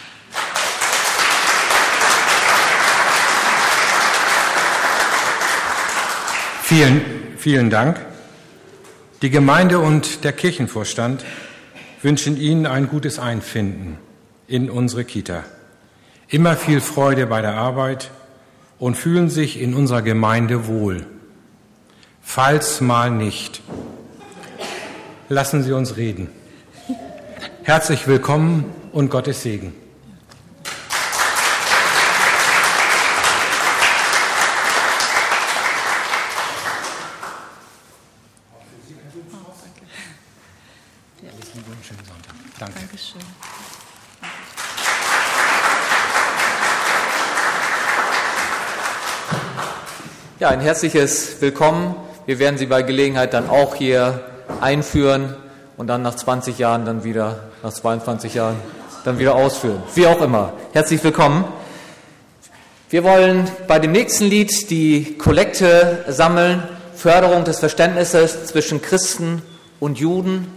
Vielen, vielen Dank. Die Gemeinde und der Kirchenvorstand wünschen Ihnen ein gutes Einfinden in unsere Kita. Immer viel Freude bei der Arbeit und fühlen sich in unserer Gemeinde wohl. Falls mal nicht, lassen Sie uns reden. Herzlich willkommen und Gottes Segen. Danke. Dankeschön. Ja, ein herzliches Willkommen. Wir werden Sie bei Gelegenheit dann auch hier einführen und dann nach zwanzig Jahren dann wieder, nach zweiundzwanzig Jahren dann wieder ausführen. Wie auch immer. Herzlich willkommen. Wir wollen bei dem nächsten Lied die Kollekte sammeln Förderung des Verständnisses zwischen Christen und Juden.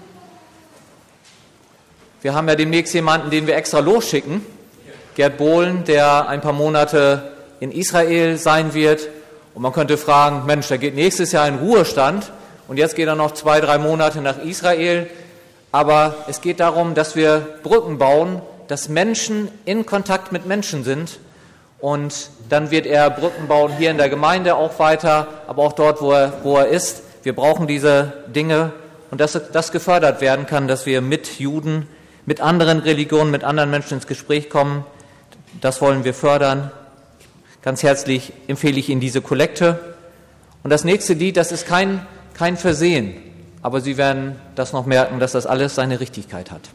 Wir haben ja demnächst jemanden, den wir extra losschicken, Gerd Bohlen, der ein paar Monate in Israel sein wird. Und man könnte fragen, Mensch, der geht nächstes Jahr in Ruhestand und jetzt geht er noch zwei, drei Monate nach Israel. Aber es geht darum, dass wir Brücken bauen, dass Menschen in Kontakt mit Menschen sind. Und dann wird er Brücken bauen hier in der Gemeinde auch weiter, aber auch dort, wo er, wo er ist. Wir brauchen diese Dinge und dass das gefördert werden kann, dass wir mit Juden, mit anderen Religionen, mit anderen Menschen ins Gespräch kommen. Das wollen wir fördern. Ganz herzlich empfehle ich Ihnen diese Kollekte. Und das nächste Lied, das ist kein, kein Versehen, aber Sie werden das noch merken, dass das alles seine Richtigkeit hat.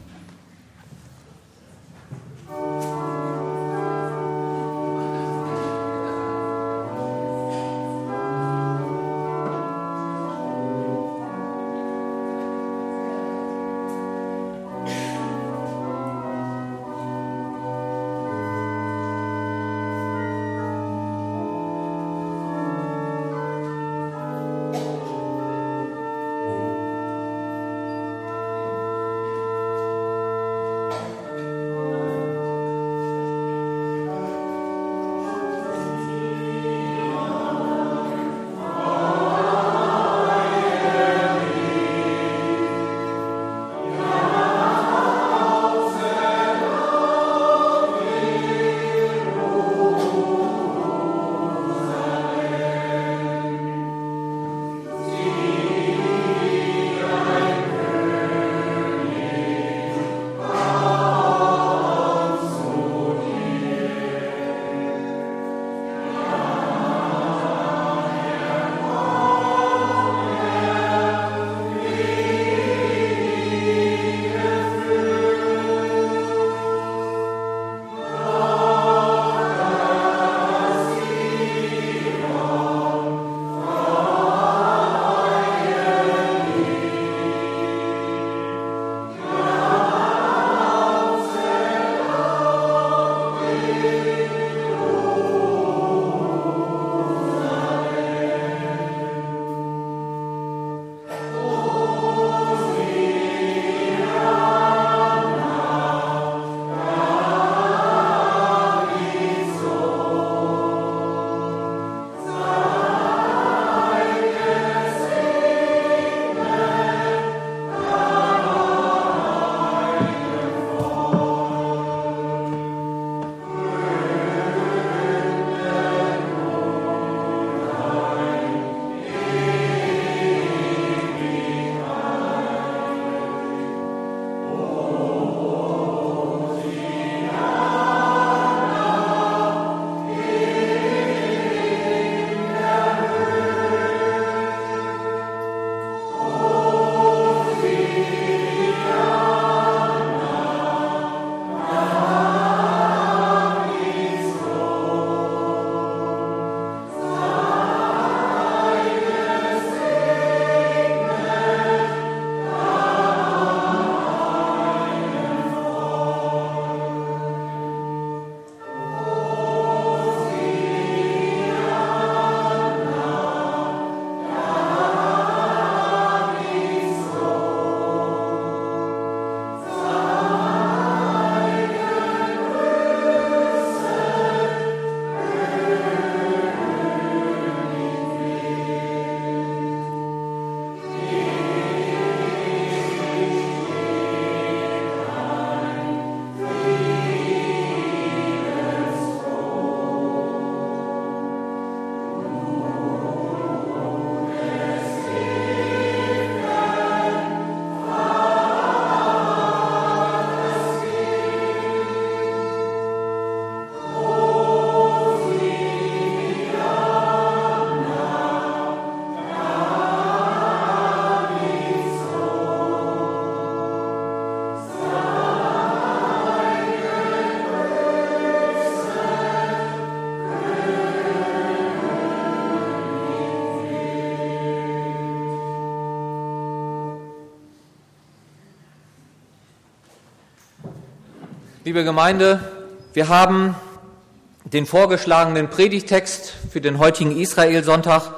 Liebe Gemeinde, wir haben den vorgeschlagenen Predigtext für den heutigen Israel-Sonntag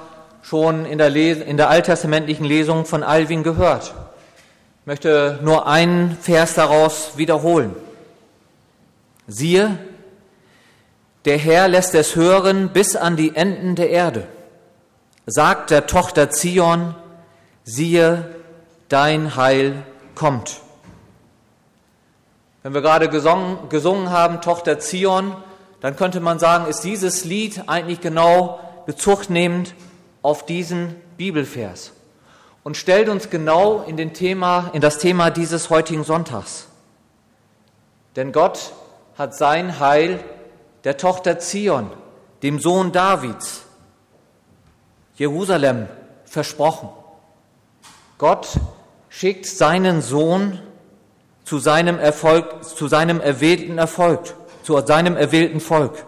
schon in der, Les- in der alttestamentlichen Lesung von Alwin gehört. Ich möchte nur einen Vers daraus wiederholen. Siehe, der Herr lässt es hören bis an die Enden der Erde. Sagt der Tochter Zion, siehe, dein Heil kommt. Wenn wir gerade gesungen, gesungen haben, Tochter Zion, dann könnte man sagen, ist dieses Lied eigentlich genau Bezug nehmend auf diesen Bibelvers und stellt uns genau in, den Thema, in das Thema dieses heutigen Sonntags. Denn Gott hat sein Heil der Tochter Zion, dem Sohn Davids, Jerusalem, versprochen. Gott schickt seinen Sohn zu seinem Erfolg, zu seinem erwählten Erfolg, zu seinem erwählten Volk.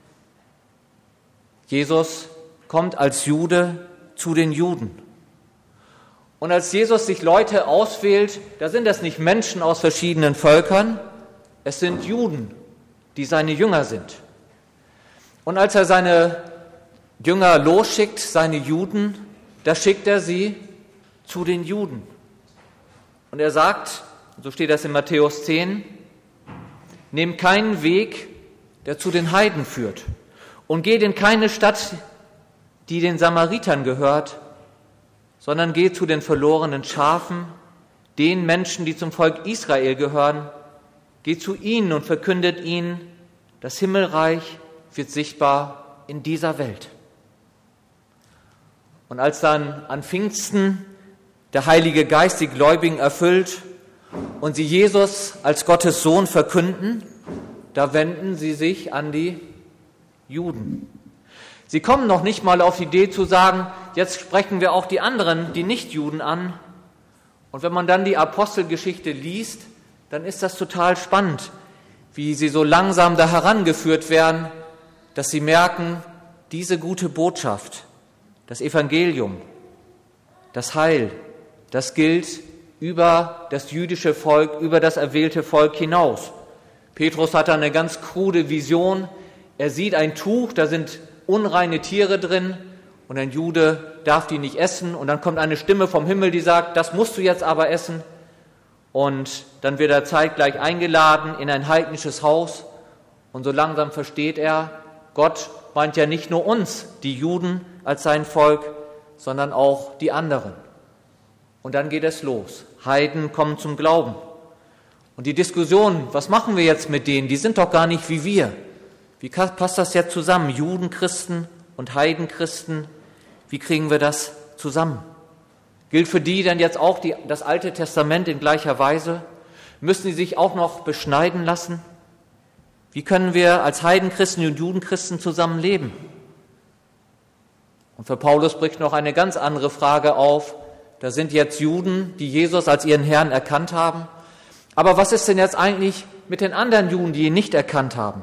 Jesus kommt als Jude zu den Juden. Und als Jesus sich Leute auswählt, da sind das nicht Menschen aus verschiedenen Völkern, es sind Juden, die seine Jünger sind. Und als er seine Jünger losschickt, seine Juden, da schickt er sie zu den Juden. Und er sagt, so steht das in Matthäus zehn, nehmt keinen Weg, der zu den Heiden führt, und geht in keine Stadt, die den Samaritern gehört, sondern geht zu den verlorenen Schafen, den Menschen, die zum Volk Israel gehören, geht zu ihnen und verkündet ihnen, das Himmelreich wird sichtbar in dieser Welt. Und als dann an Pfingsten der Heilige Geist die Gläubigen erfüllt und sie Jesus als Gottes Sohn verkünden, da wenden sie sich an die Juden. Sie kommen noch nicht mal auf die Idee zu sagen, jetzt sprechen wir auch die anderen, die Nicht-Juden an. Und wenn man dann die Apostelgeschichte liest, dann ist das total spannend, wie sie so langsam da herangeführt werden, dass sie merken, diese gute Botschaft, das Evangelium, das Heil, das gilt über das jüdische Volk, über das erwählte Volk hinaus. Petrus hat da eine ganz krude Vision. Er sieht ein Tuch, da sind unreine Tiere drin und ein Jude darf die nicht essen. Und dann kommt eine Stimme vom Himmel, die sagt, das musst du jetzt aber essen. Und dann wird er zeitgleich eingeladen in ein heidnisches Haus. Und so langsam versteht er, Gott meint ja nicht nur uns, die Juden, als sein Volk, sondern auch die anderen. Und dann geht es los. Heiden kommen zum Glauben. Und die Diskussion, was machen wir jetzt mit denen? Die sind doch gar nicht wie wir. Wie passt das jetzt zusammen? Judenchristen und Heidenchristen, wie kriegen wir das zusammen? Gilt für die denn jetzt auch die, das Alte Testament in gleicher Weise? Müssen sie sich auch noch beschneiden lassen? Wie können wir als Heidenchristen und Judenchristen zusammen leben? Und für Paulus bricht noch eine ganz andere Frage auf. Da sind jetzt Juden, die Jesus als ihren Herrn erkannt haben. Aber was ist denn jetzt eigentlich mit den anderen Juden, die ihn nicht erkannt haben?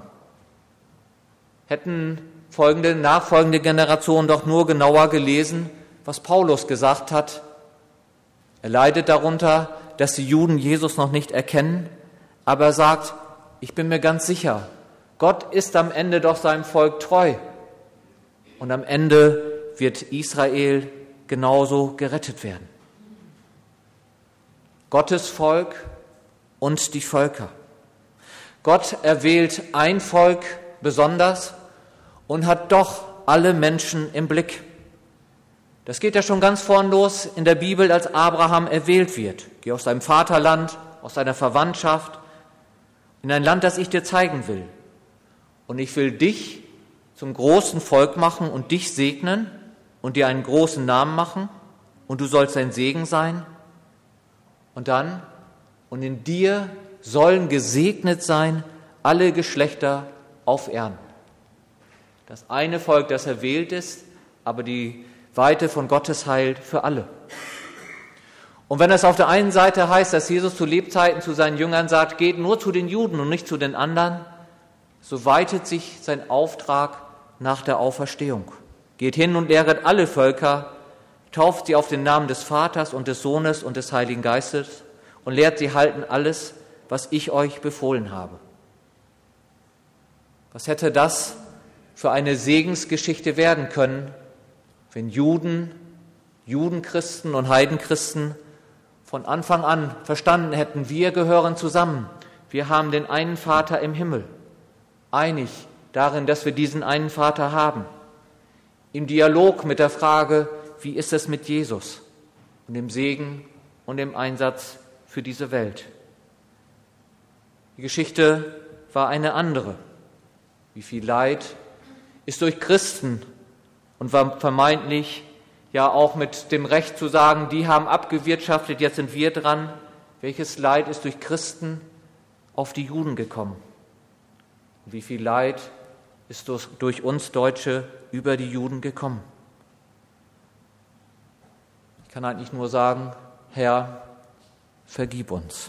Hätten folgende, nachfolgende Generationen doch nur genauer gelesen, was Paulus gesagt hat. Er leidet darunter, dass die Juden Jesus noch nicht erkennen, aber er sagt, ich bin mir ganz sicher, Gott ist am Ende doch seinem Volk treu. Und am Ende wird Israel genauso gerettet werden. Gottes Volk und die Völker. Gott erwählt ein Volk besonders und hat doch alle Menschen im Blick. Das geht ja schon ganz vorn los in der Bibel, als Abraham erwählt wird. Geh aus deinem Vaterland, aus deiner Verwandtschaft, in ein Land, das ich dir zeigen will. Und ich will dich zum großen Volk machen und dich segnen und dir einen großen Namen machen und du sollst ein Segen sein. Und dann, und in dir sollen gesegnet sein alle Geschlechter auf Erden. Das eine Volk, das erwählt ist, aber die Weite von Gottes Heil für alle. Und wenn es auf der einen Seite heißt, dass Jesus zu Lebzeiten zu seinen Jüngern sagt, geht nur zu den Juden und nicht zu den anderen, so weitet sich sein Auftrag nach der Auferstehung. Geht hin und lehret alle Völker, tauft sie auf den Namen des Vaters und des Sohnes und des Heiligen Geistes und lehrt sie halten alles, was ich euch befohlen habe. Was hätte das für eine Segensgeschichte werden können wenn Juden, Judenchristen und Heidenchristen von Anfang an verstanden hätten, wir gehören zusammen, wir haben den einen Vater im Himmel, einig darin, dass wir diesen einen Vater haben, im Dialog mit der Frage, wie ist es mit Jesus und dem Segen und dem Einsatz für diese Welt. Die Geschichte war eine andere. Wie viel Leid ist durch Christen und war vermeintlich ja auch mit dem Recht zu sagen, die haben abgewirtschaftet, jetzt sind wir dran. Welches Leid ist durch Christen auf die Juden gekommen? Und wie viel Leid ist durch, durch uns Deutsche über die Juden gekommen? Ich kann eigentlich nur sagen, Herr, vergib uns.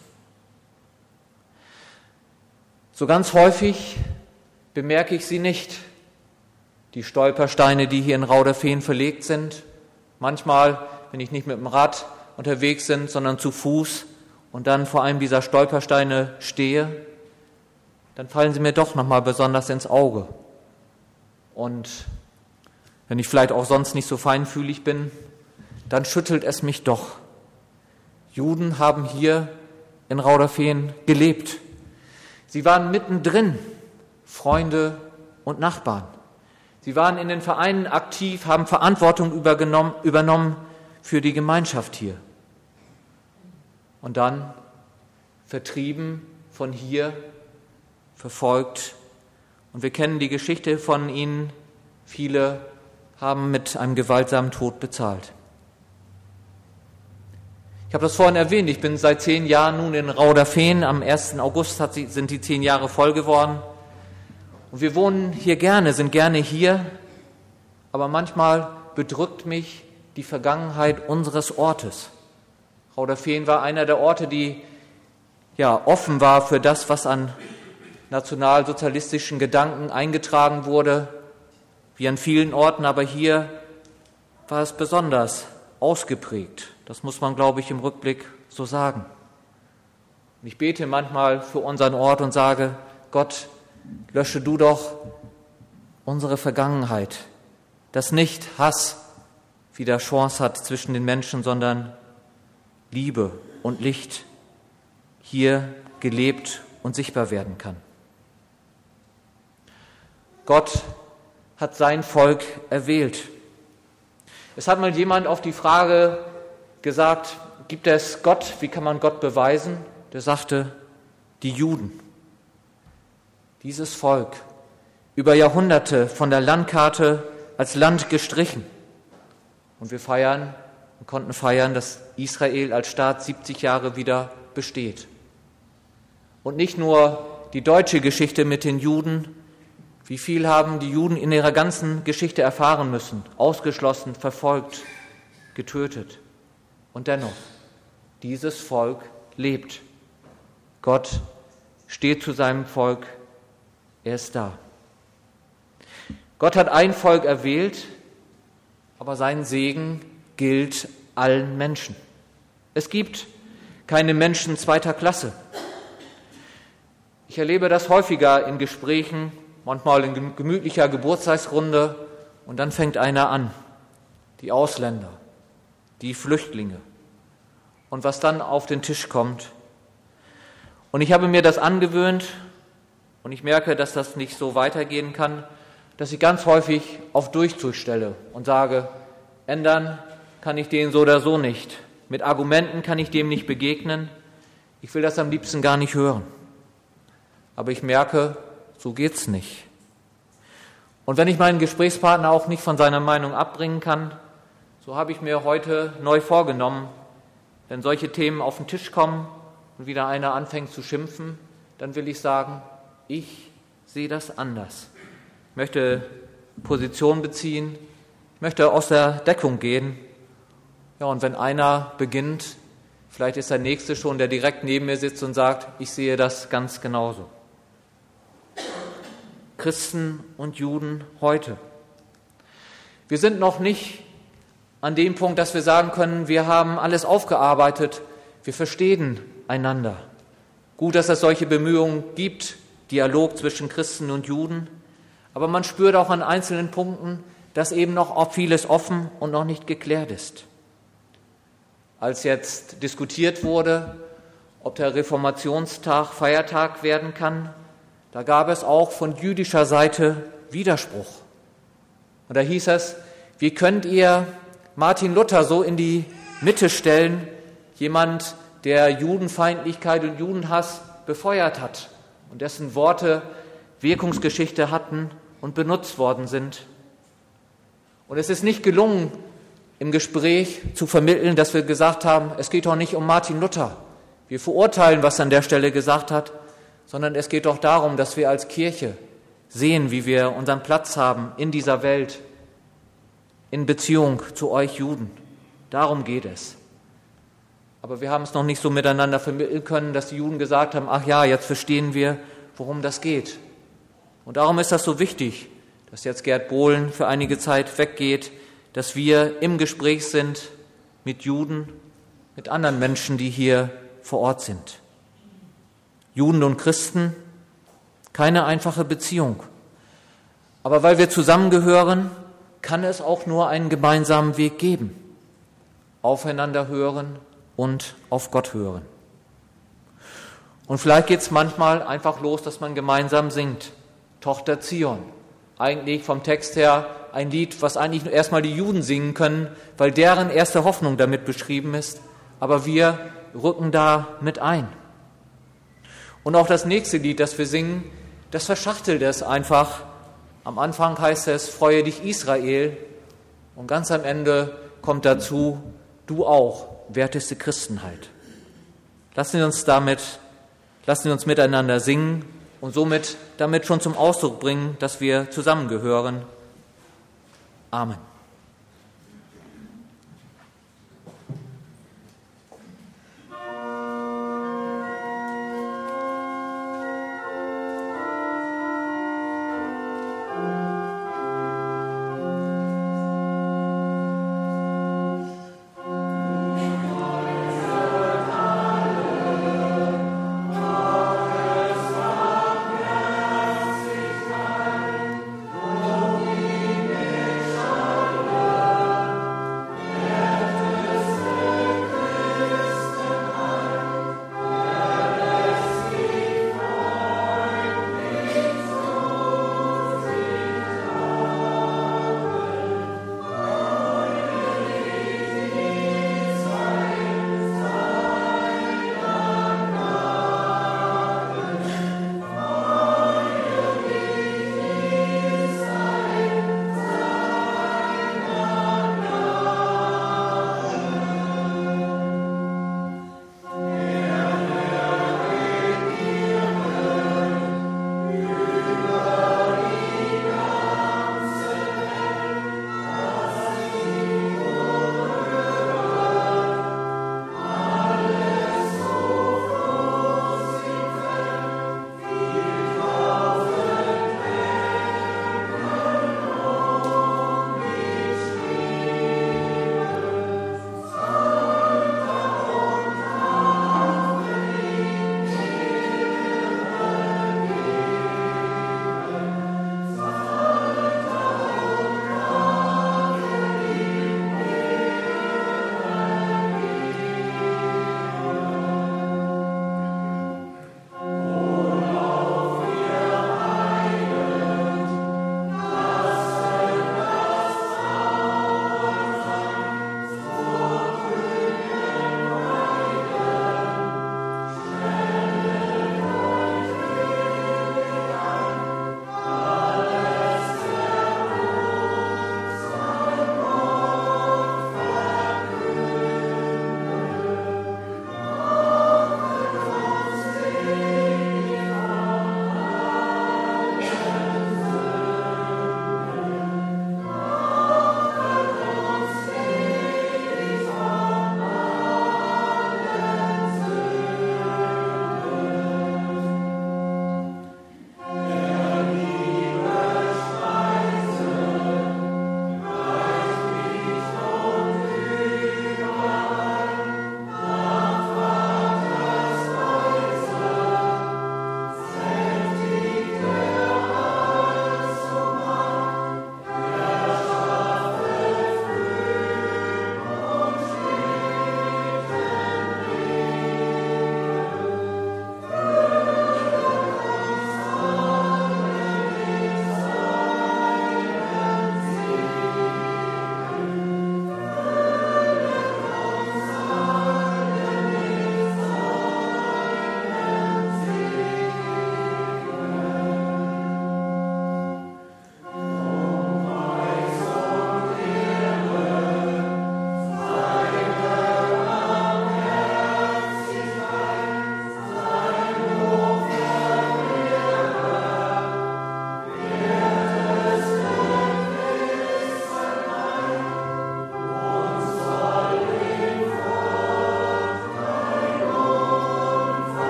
So ganz häufig bemerke ich sie nicht, die Stolpersteine, die hier in Rauderfehn verlegt sind. Manchmal, wenn ich nicht mit dem Rad unterwegs bin, sondern zu Fuß und dann vor einem dieser Stolpersteine stehe, dann fallen sie mir doch nochmal besonders ins Auge. Und wenn ich vielleicht auch sonst nicht so feinfühlig bin, dann schüttelt es mich doch. Juden haben hier in Rauderfehn gelebt. Sie waren mittendrin, Freunde und Nachbarn. Sie waren in den Vereinen aktiv, haben Verantwortung übernommen für die Gemeinschaft hier. Und dann vertrieben von hier, verfolgt. Und wir kennen die Geschichte von ihnen. Viele haben mit einem gewaltsamen Tod bezahlt. Ich habe das vorhin erwähnt, ich bin seit zehn Jahren nun in Rauderfehn. Am ersten August hat sie, sind die zehn Jahre voll geworden. Und wir wohnen hier gerne, sind gerne hier. Aber manchmal bedrückt mich die Vergangenheit unseres Ortes. Rauderfehn war einer der Orte, die ja offen war für das, was an nationalsozialistischen Gedanken eingetragen wurde, wie an vielen Orten, aber hier war es besonders ausgeprägt. Das muss man, glaube ich, im Rückblick so sagen. Und ich bete manchmal für unseren Ort und sage, Gott, lösche du doch unsere Vergangenheit, dass nicht Hass wieder Chance hat zwischen den Menschen, sondern Liebe und Licht hier gelebt und sichtbar werden kann. Gott hat sein Volk erwählt. Es hat mal jemand auf die Frage gesagt, gibt es Gott, wie kann man Gott beweisen? Der sagte, die Juden. Dieses Volk, über Jahrhunderte von der Landkarte als Land gestrichen. Und wir feiern und konnten feiern, dass Israel als Staat siebzig Jahre wieder besteht. Und nicht nur die deutsche Geschichte mit den Juden. Wie viel haben die Juden in ihrer ganzen Geschichte erfahren müssen? Ausgeschlossen, verfolgt, getötet. Und dennoch, dieses Volk lebt. Gott steht zu seinem Volk. Er ist da. Gott hat ein Volk erwählt, aber sein Segen gilt allen Menschen. Es gibt keine Menschen zweiter Klasse. Ich erlebe das häufiger in Gesprächen, manchmal in gemütlicher Geburtstagsrunde, und dann fängt einer an, die Ausländer, die Flüchtlinge, und was dann auf den Tisch kommt. Und ich habe mir das angewöhnt, und ich merke, dass das nicht so weitergehen kann, dass ich ganz häufig auf Durchzug stelle und sage, ändern kann ich den so oder so nicht. Mit Argumenten kann ich dem nicht begegnen. Ich will das am liebsten gar nicht hören. Aber ich merke, so geht's nicht. Und wenn ich meinen Gesprächspartner auch nicht von seiner Meinung abbringen kann, so habe ich mir heute neu vorgenommen, wenn solche Themen auf den Tisch kommen und wieder einer anfängt zu schimpfen, dann will ich sagen, ich sehe das anders. Ich möchte Position beziehen, ich möchte aus der Deckung gehen. Ja, und wenn einer beginnt, vielleicht ist der Nächste schon, der direkt neben mir sitzt und sagt, ich sehe das ganz genauso. Christen und Juden heute. Wir sind noch nicht an dem Punkt, dass wir sagen können, wir haben alles aufgearbeitet, wir verstehen einander. Gut, dass es solche Bemühungen gibt, Dialog zwischen Christen und Juden, aber man spürt auch an einzelnen Punkten, dass eben noch vieles offen und noch nicht geklärt ist. Als jetzt diskutiert wurde, ob der Reformationstag Feiertag werden kann, da gab es auch von jüdischer Seite Widerspruch. Und da hieß es, wie könnt ihr Martin Luther so in die Mitte stellen, jemand, der Judenfeindlichkeit und Judenhass befeuert hat und dessen Worte Wirkungsgeschichte hatten und benutzt worden sind. Und es ist nicht gelungen, im Gespräch zu vermitteln, dass wir gesagt haben, es geht doch nicht um Martin Luther. Wir verurteilen, was er an der Stelle gesagt hat, sondern es geht doch darum, dass wir als Kirche sehen, wie wir unseren Platz haben in dieser Welt, in Beziehung zu euch Juden. Darum geht es. Aber wir haben es noch nicht so miteinander vermitteln können, dass die Juden gesagt haben, ach ja, jetzt verstehen wir, worum das geht. Und darum ist das so wichtig, dass jetzt Gerd Bohlen für einige Zeit weggeht, dass wir im Gespräch sind mit Juden, mit anderen Menschen, die hier vor Ort sind. Juden und Christen, keine einfache Beziehung. Aber weil wir zusammengehören, kann es auch nur einen gemeinsamen Weg geben. Aufeinander hören und auf Gott hören. Und vielleicht geht es manchmal einfach los, dass man gemeinsam singt. Tochter Zion. Eigentlich vom Text her ein Lied, was eigentlich nur erstmal die Juden singen können, weil deren erste Hoffnung damit beschrieben ist. Aber wir rücken da mit ein. Und auch das nächste Lied, das wir singen, das verschachtelt es einfach. Am Anfang heißt es, freue dich Israel. Und ganz am Ende kommt dazu, du auch, werteste Christenheit. Lassen wir uns damit, lassen wir uns miteinander singen und somit damit schon zum Ausdruck bringen, dass wir zusammengehören. Amen. Oh,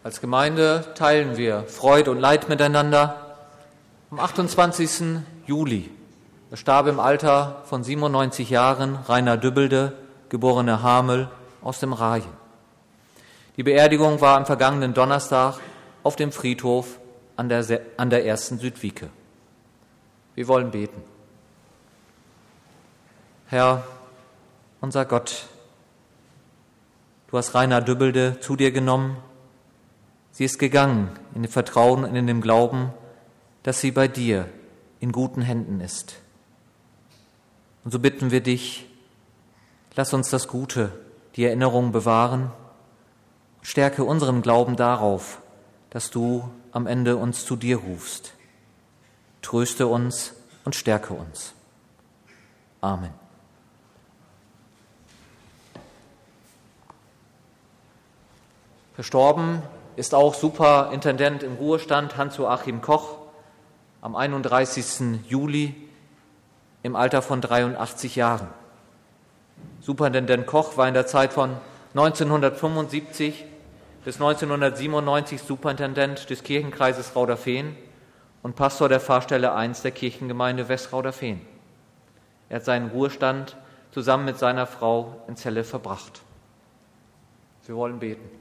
Als Gemeinde teilen wir Freude und Leid miteinander. Am achtundzwanzigsten Juli starb im Alter von siebenundneunzig Jahren Rainer Dübbelde, geborener Hamel, aus dem Rajen. Die Beerdigung war am vergangenen Donnerstag auf dem Friedhof an der, an der ersten Südwieke. Wir wollen beten. Herr, unser Gott, du hast Rainer Dübbelde zu dir genommen. Sie ist gegangen in dem Vertrauen und in dem Glauben, dass sie bei dir in guten Händen ist. Und so bitten wir dich, lass uns das Gute, die Erinnerung bewahren, stärke unseren Glauben darauf, dass du am Ende uns zu dir rufst. Tröste uns und stärke uns. Amen. Verstorben ist auch Superintendent im Ruhestand Hans-Joachim Koch am einunddreißigsten Juli im Alter von dreiundachtzig Jahren. Superintendent Koch war in der Zeit von neunzehnhundertfünfundsiebzig bis neunzehnhundertsiebenundneunzig Superintendent des Kirchenkreises Rauderfehn und Pastor der Pfarrstelle eins der Kirchengemeinde Westrauderfehn. Er hat seinen Ruhestand zusammen mit seiner Frau in Celle verbracht. Wir wollen beten.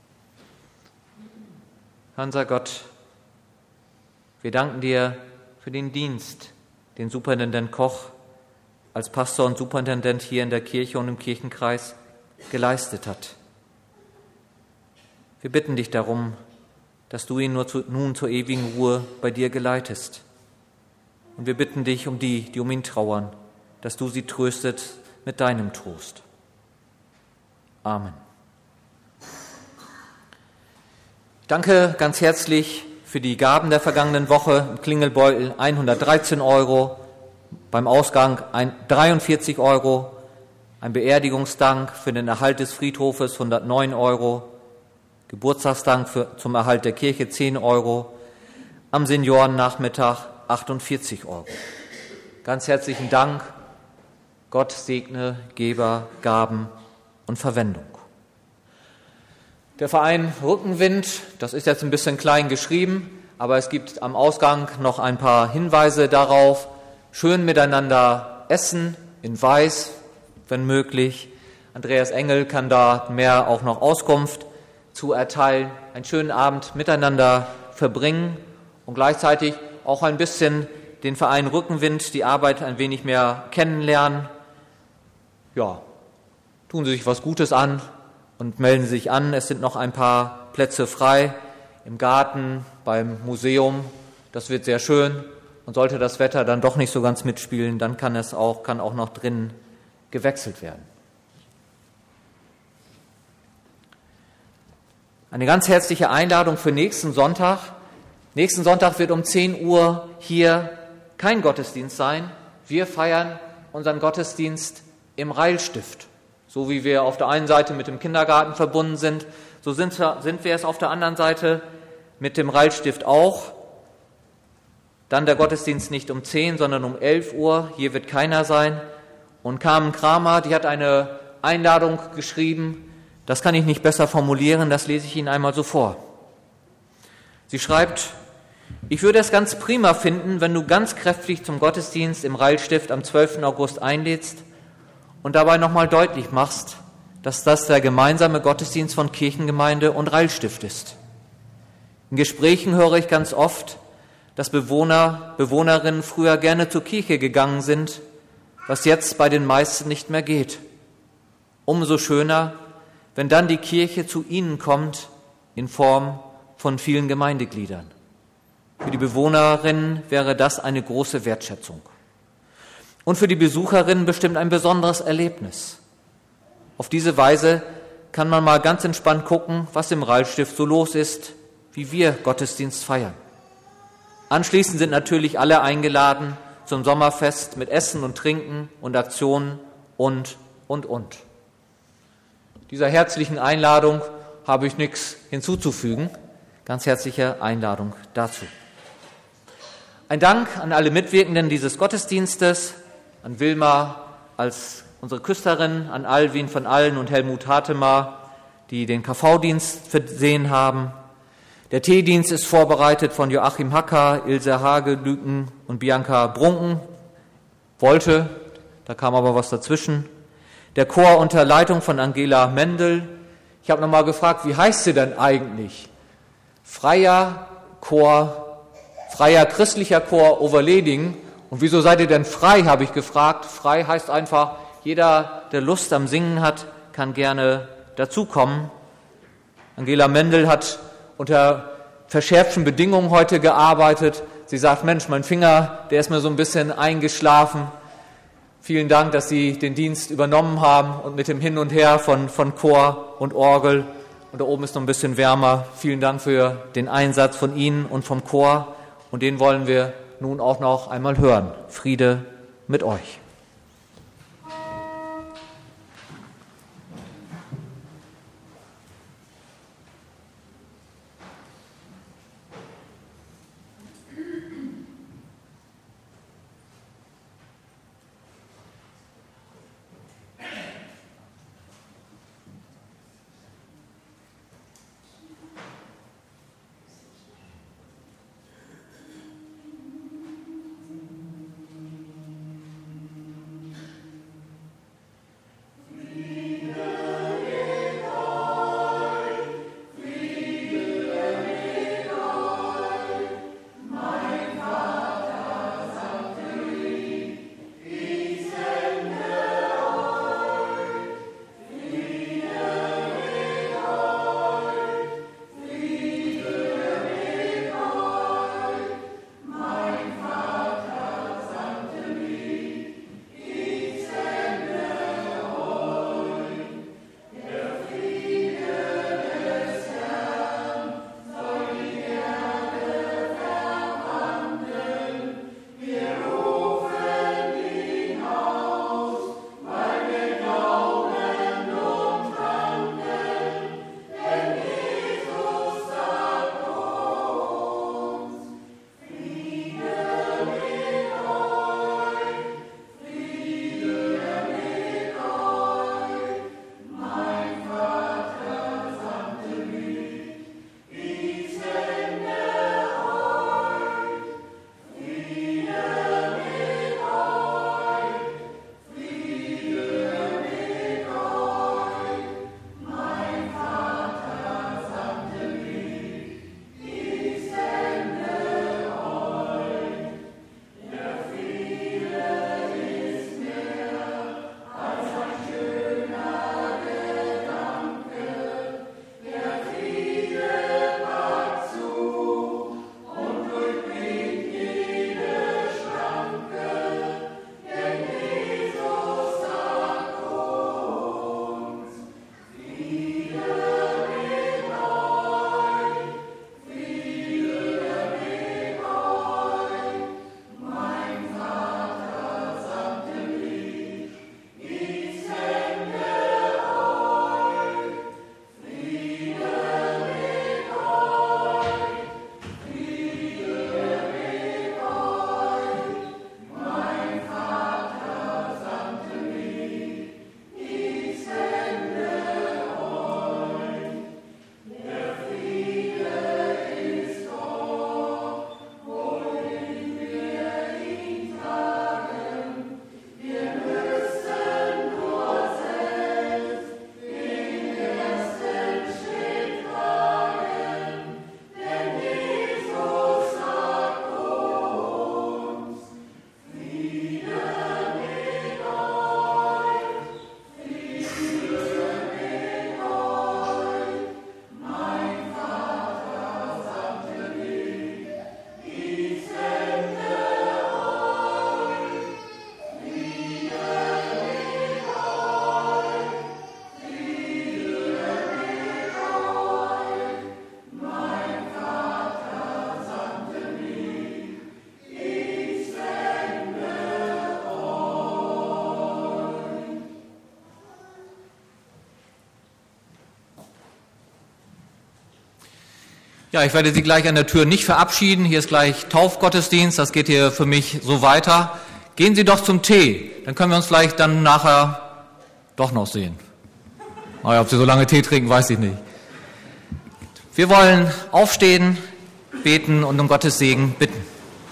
Herr unser Gott, wir danken dir für den Dienst, den Superintendent Koch als Pastor und Superintendent hier in der Kirche und im Kirchenkreis geleistet hat. Wir bitten dich darum, dass du ihn nur zu, nun zur ewigen Ruhe bei dir geleitest. Und wir bitten dich um die, die um ihn trauern, dass du sie tröstet mit deinem Trost. Amen. Ich danke ganz herzlich für die Gaben der vergangenen Woche im Klingelbeutel hundertdreizehn Euro, beim Ausgang dreiundvierzig Euro, ein Beerdigungsdank für den Erhalt des Friedhofes hundertneun Euro, Geburtstagsdank für, zum Erhalt der Kirche zehn Euro, am Seniorennachmittag achtundvierzig Euro. Ganz herzlichen Dank. Gott segne Geber, Gaben und Verwendung. Der Verein Rückenwind, das ist jetzt ein bisschen klein geschrieben, aber es gibt am Ausgang noch ein paar Hinweise darauf. Schön miteinander essen, in Weiß, wenn möglich. Andreas Engel kann da mehr auch noch Auskunft zu erteilen. Einen schönen Abend miteinander verbringen und gleichzeitig auch ein bisschen den Verein Rückenwind, die Arbeit ein wenig mehr kennenlernen. Ja, tun Sie sich was Gutes an und melden Sie sich an. Es sind noch ein paar Plätze frei im Garten, beim Museum. Das wird sehr schön. Und sollte das Wetter dann doch nicht so ganz mitspielen, dann kann es auch, kann auch noch drinnen gewechselt werden. Eine ganz herzliche Einladung für nächsten Sonntag. Nächsten Sonntag wird um zehn Uhr hier kein Gottesdienst sein. Wir feiern unseren Gottesdienst im Reilstift. So wie wir auf der einen Seite mit dem Kindergarten verbunden sind, so sind wir, sind wir es auf der anderen Seite mit dem Reilstift auch. Dann der Gottesdienst nicht um zehn, sondern um elf Uhr. Hier wird keiner sein. Und Carmen Kramer, die hat eine Einladung geschrieben. Das kann ich nicht besser formulieren, das lese ich Ihnen einmal so vor. Sie schreibt: Ich würde es ganz prima finden, wenn du ganz kräftig zum Gottesdienst im Reilstift am zwölften August einlädst und dabei nochmal deutlich machst, dass das der gemeinsame Gottesdienst von Kirchengemeinde und Reilstift ist. In Gesprächen höre ich ganz oft, dass Bewohner, Bewohnerinnen früher gerne zur Kirche gegangen sind, was jetzt bei den meisten nicht mehr geht. Umso schöner, wenn dann die Kirche zu ihnen kommt in Form von vielen Gemeindegliedern. Für die Bewohnerinnen wäre das eine große Wertschätzung. Und für die Besucherinnen bestimmt ein besonderes Erlebnis. Auf diese Weise kann man mal ganz entspannt gucken, was im Reilstift so los ist, wie wir Gottesdienst feiern. Anschließend sind natürlich alle eingeladen zum Sommerfest mit Essen und Trinken und Aktionen und, und, und. Dieser herzlichen Einladung habe ich nichts hinzuzufügen. Ganz herzliche Einladung dazu. Ein Dank an alle Mitwirkenden dieses Gottesdienstes, an Wilma als unsere Küsterin, an Alwin von Allen und Helmut Hatemar, die den K V-Dienst versehen haben, Der Teedienst ist vorbereitet von Joachim Hacker, Ilse Hagedüken und Bianca Brunken. Wollte, da kam aber was dazwischen. Der Chor unter Leitung von Angela Mendel. Ich habe nochmal gefragt, wie heißt sie denn eigentlich? Freier Chor, Freier Christlicher Chor Overleding. Und wieso seid ihr denn frei, habe ich gefragt. Frei heißt einfach, jeder, der Lust am Singen hat, kann gerne dazukommen. Angela Mendel hat unter verschärften Bedingungen heute gearbeitet. Sie sagt, Mensch, mein Finger, der ist mir so ein bisschen eingeschlafen. Vielen Dank, dass Sie den Dienst übernommen haben und mit dem Hin und Her von, von Chor und Orgel. Und da oben ist noch ein bisschen wärmer. Vielen Dank für den Einsatz von Ihnen und vom Chor. Und den wollen wir nun auch noch einmal hören. Friede mit euch. Ja, ich werde Sie gleich an der Tür nicht verabschieden. Hier ist gleich Taufgottesdienst. Das geht hier für mich so weiter. Gehen Sie doch zum Tee. Dann können wir uns vielleicht dann nachher doch noch sehen. Naja, ob Sie so lange Tee trinken, weiß ich nicht. Wir wollen aufstehen, beten und um Gottes Segen bitten.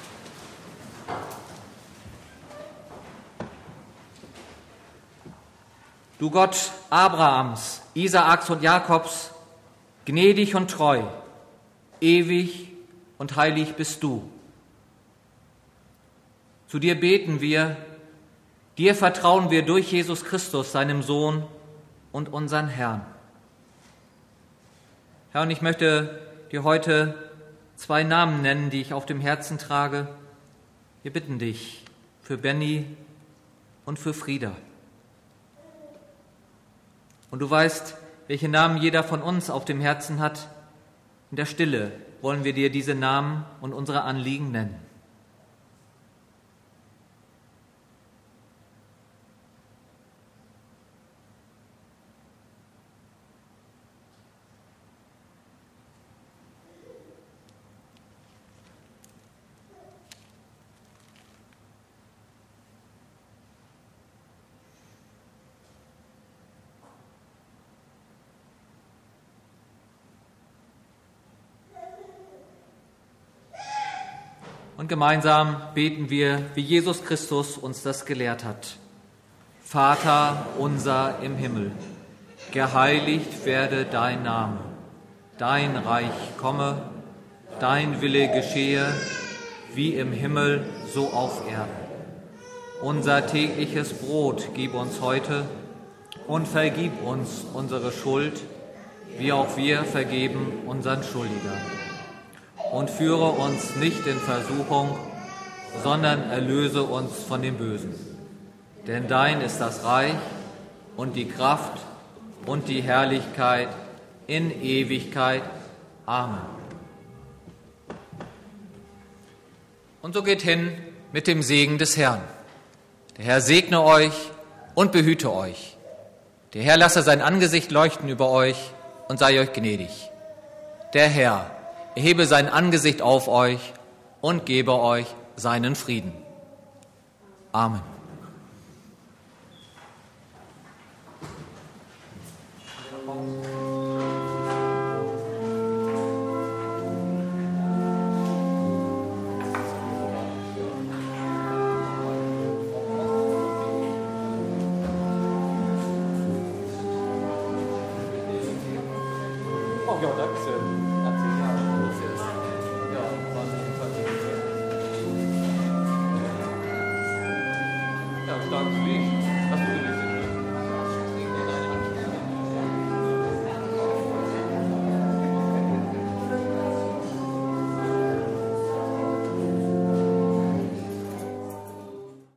Du Gott Abrahams, Isaaks und Jakobs, gnädig und treu, ewig und heilig bist du. Zu dir beten wir, dir vertrauen wir durch Jesus Christus, seinem Sohn und unseren Herrn. Herr, und ich möchte dir heute zwei Namen nennen, die ich auf dem Herzen trage. Wir bitten dich für Benny und für Frieda. Und du weißt, welche Namen jeder von uns auf dem Herzen hat. In der Stille wollen wir dir diese Namen und unsere Anliegen nennen. Und gemeinsam beten wir, wie Jesus Christus uns das gelehrt hat. Vater unser im Himmel, geheiligt werde dein Name, dein Reich komme, dein Wille geschehe, wie im Himmel, so auf Erden. Unser tägliches Brot gib uns heute und vergib uns unsere Schuld, wie auch wir vergeben unseren Schuldigern. Und führe uns nicht in Versuchung, sondern erlöse uns von dem Bösen. Denn dein ist das Reich und die Kraft und die Herrlichkeit in Ewigkeit. Amen. Und so geht hin mit dem Segen des Herrn. Der Herr segne euch und behüte euch. Der Herr lasse sein Angesicht leuchten über euch und sei euch gnädig. Der Herr erhebe sein Angesicht auf euch und gebe euch seinen Frieden. Amen. Oh ja, danke schön. Danke.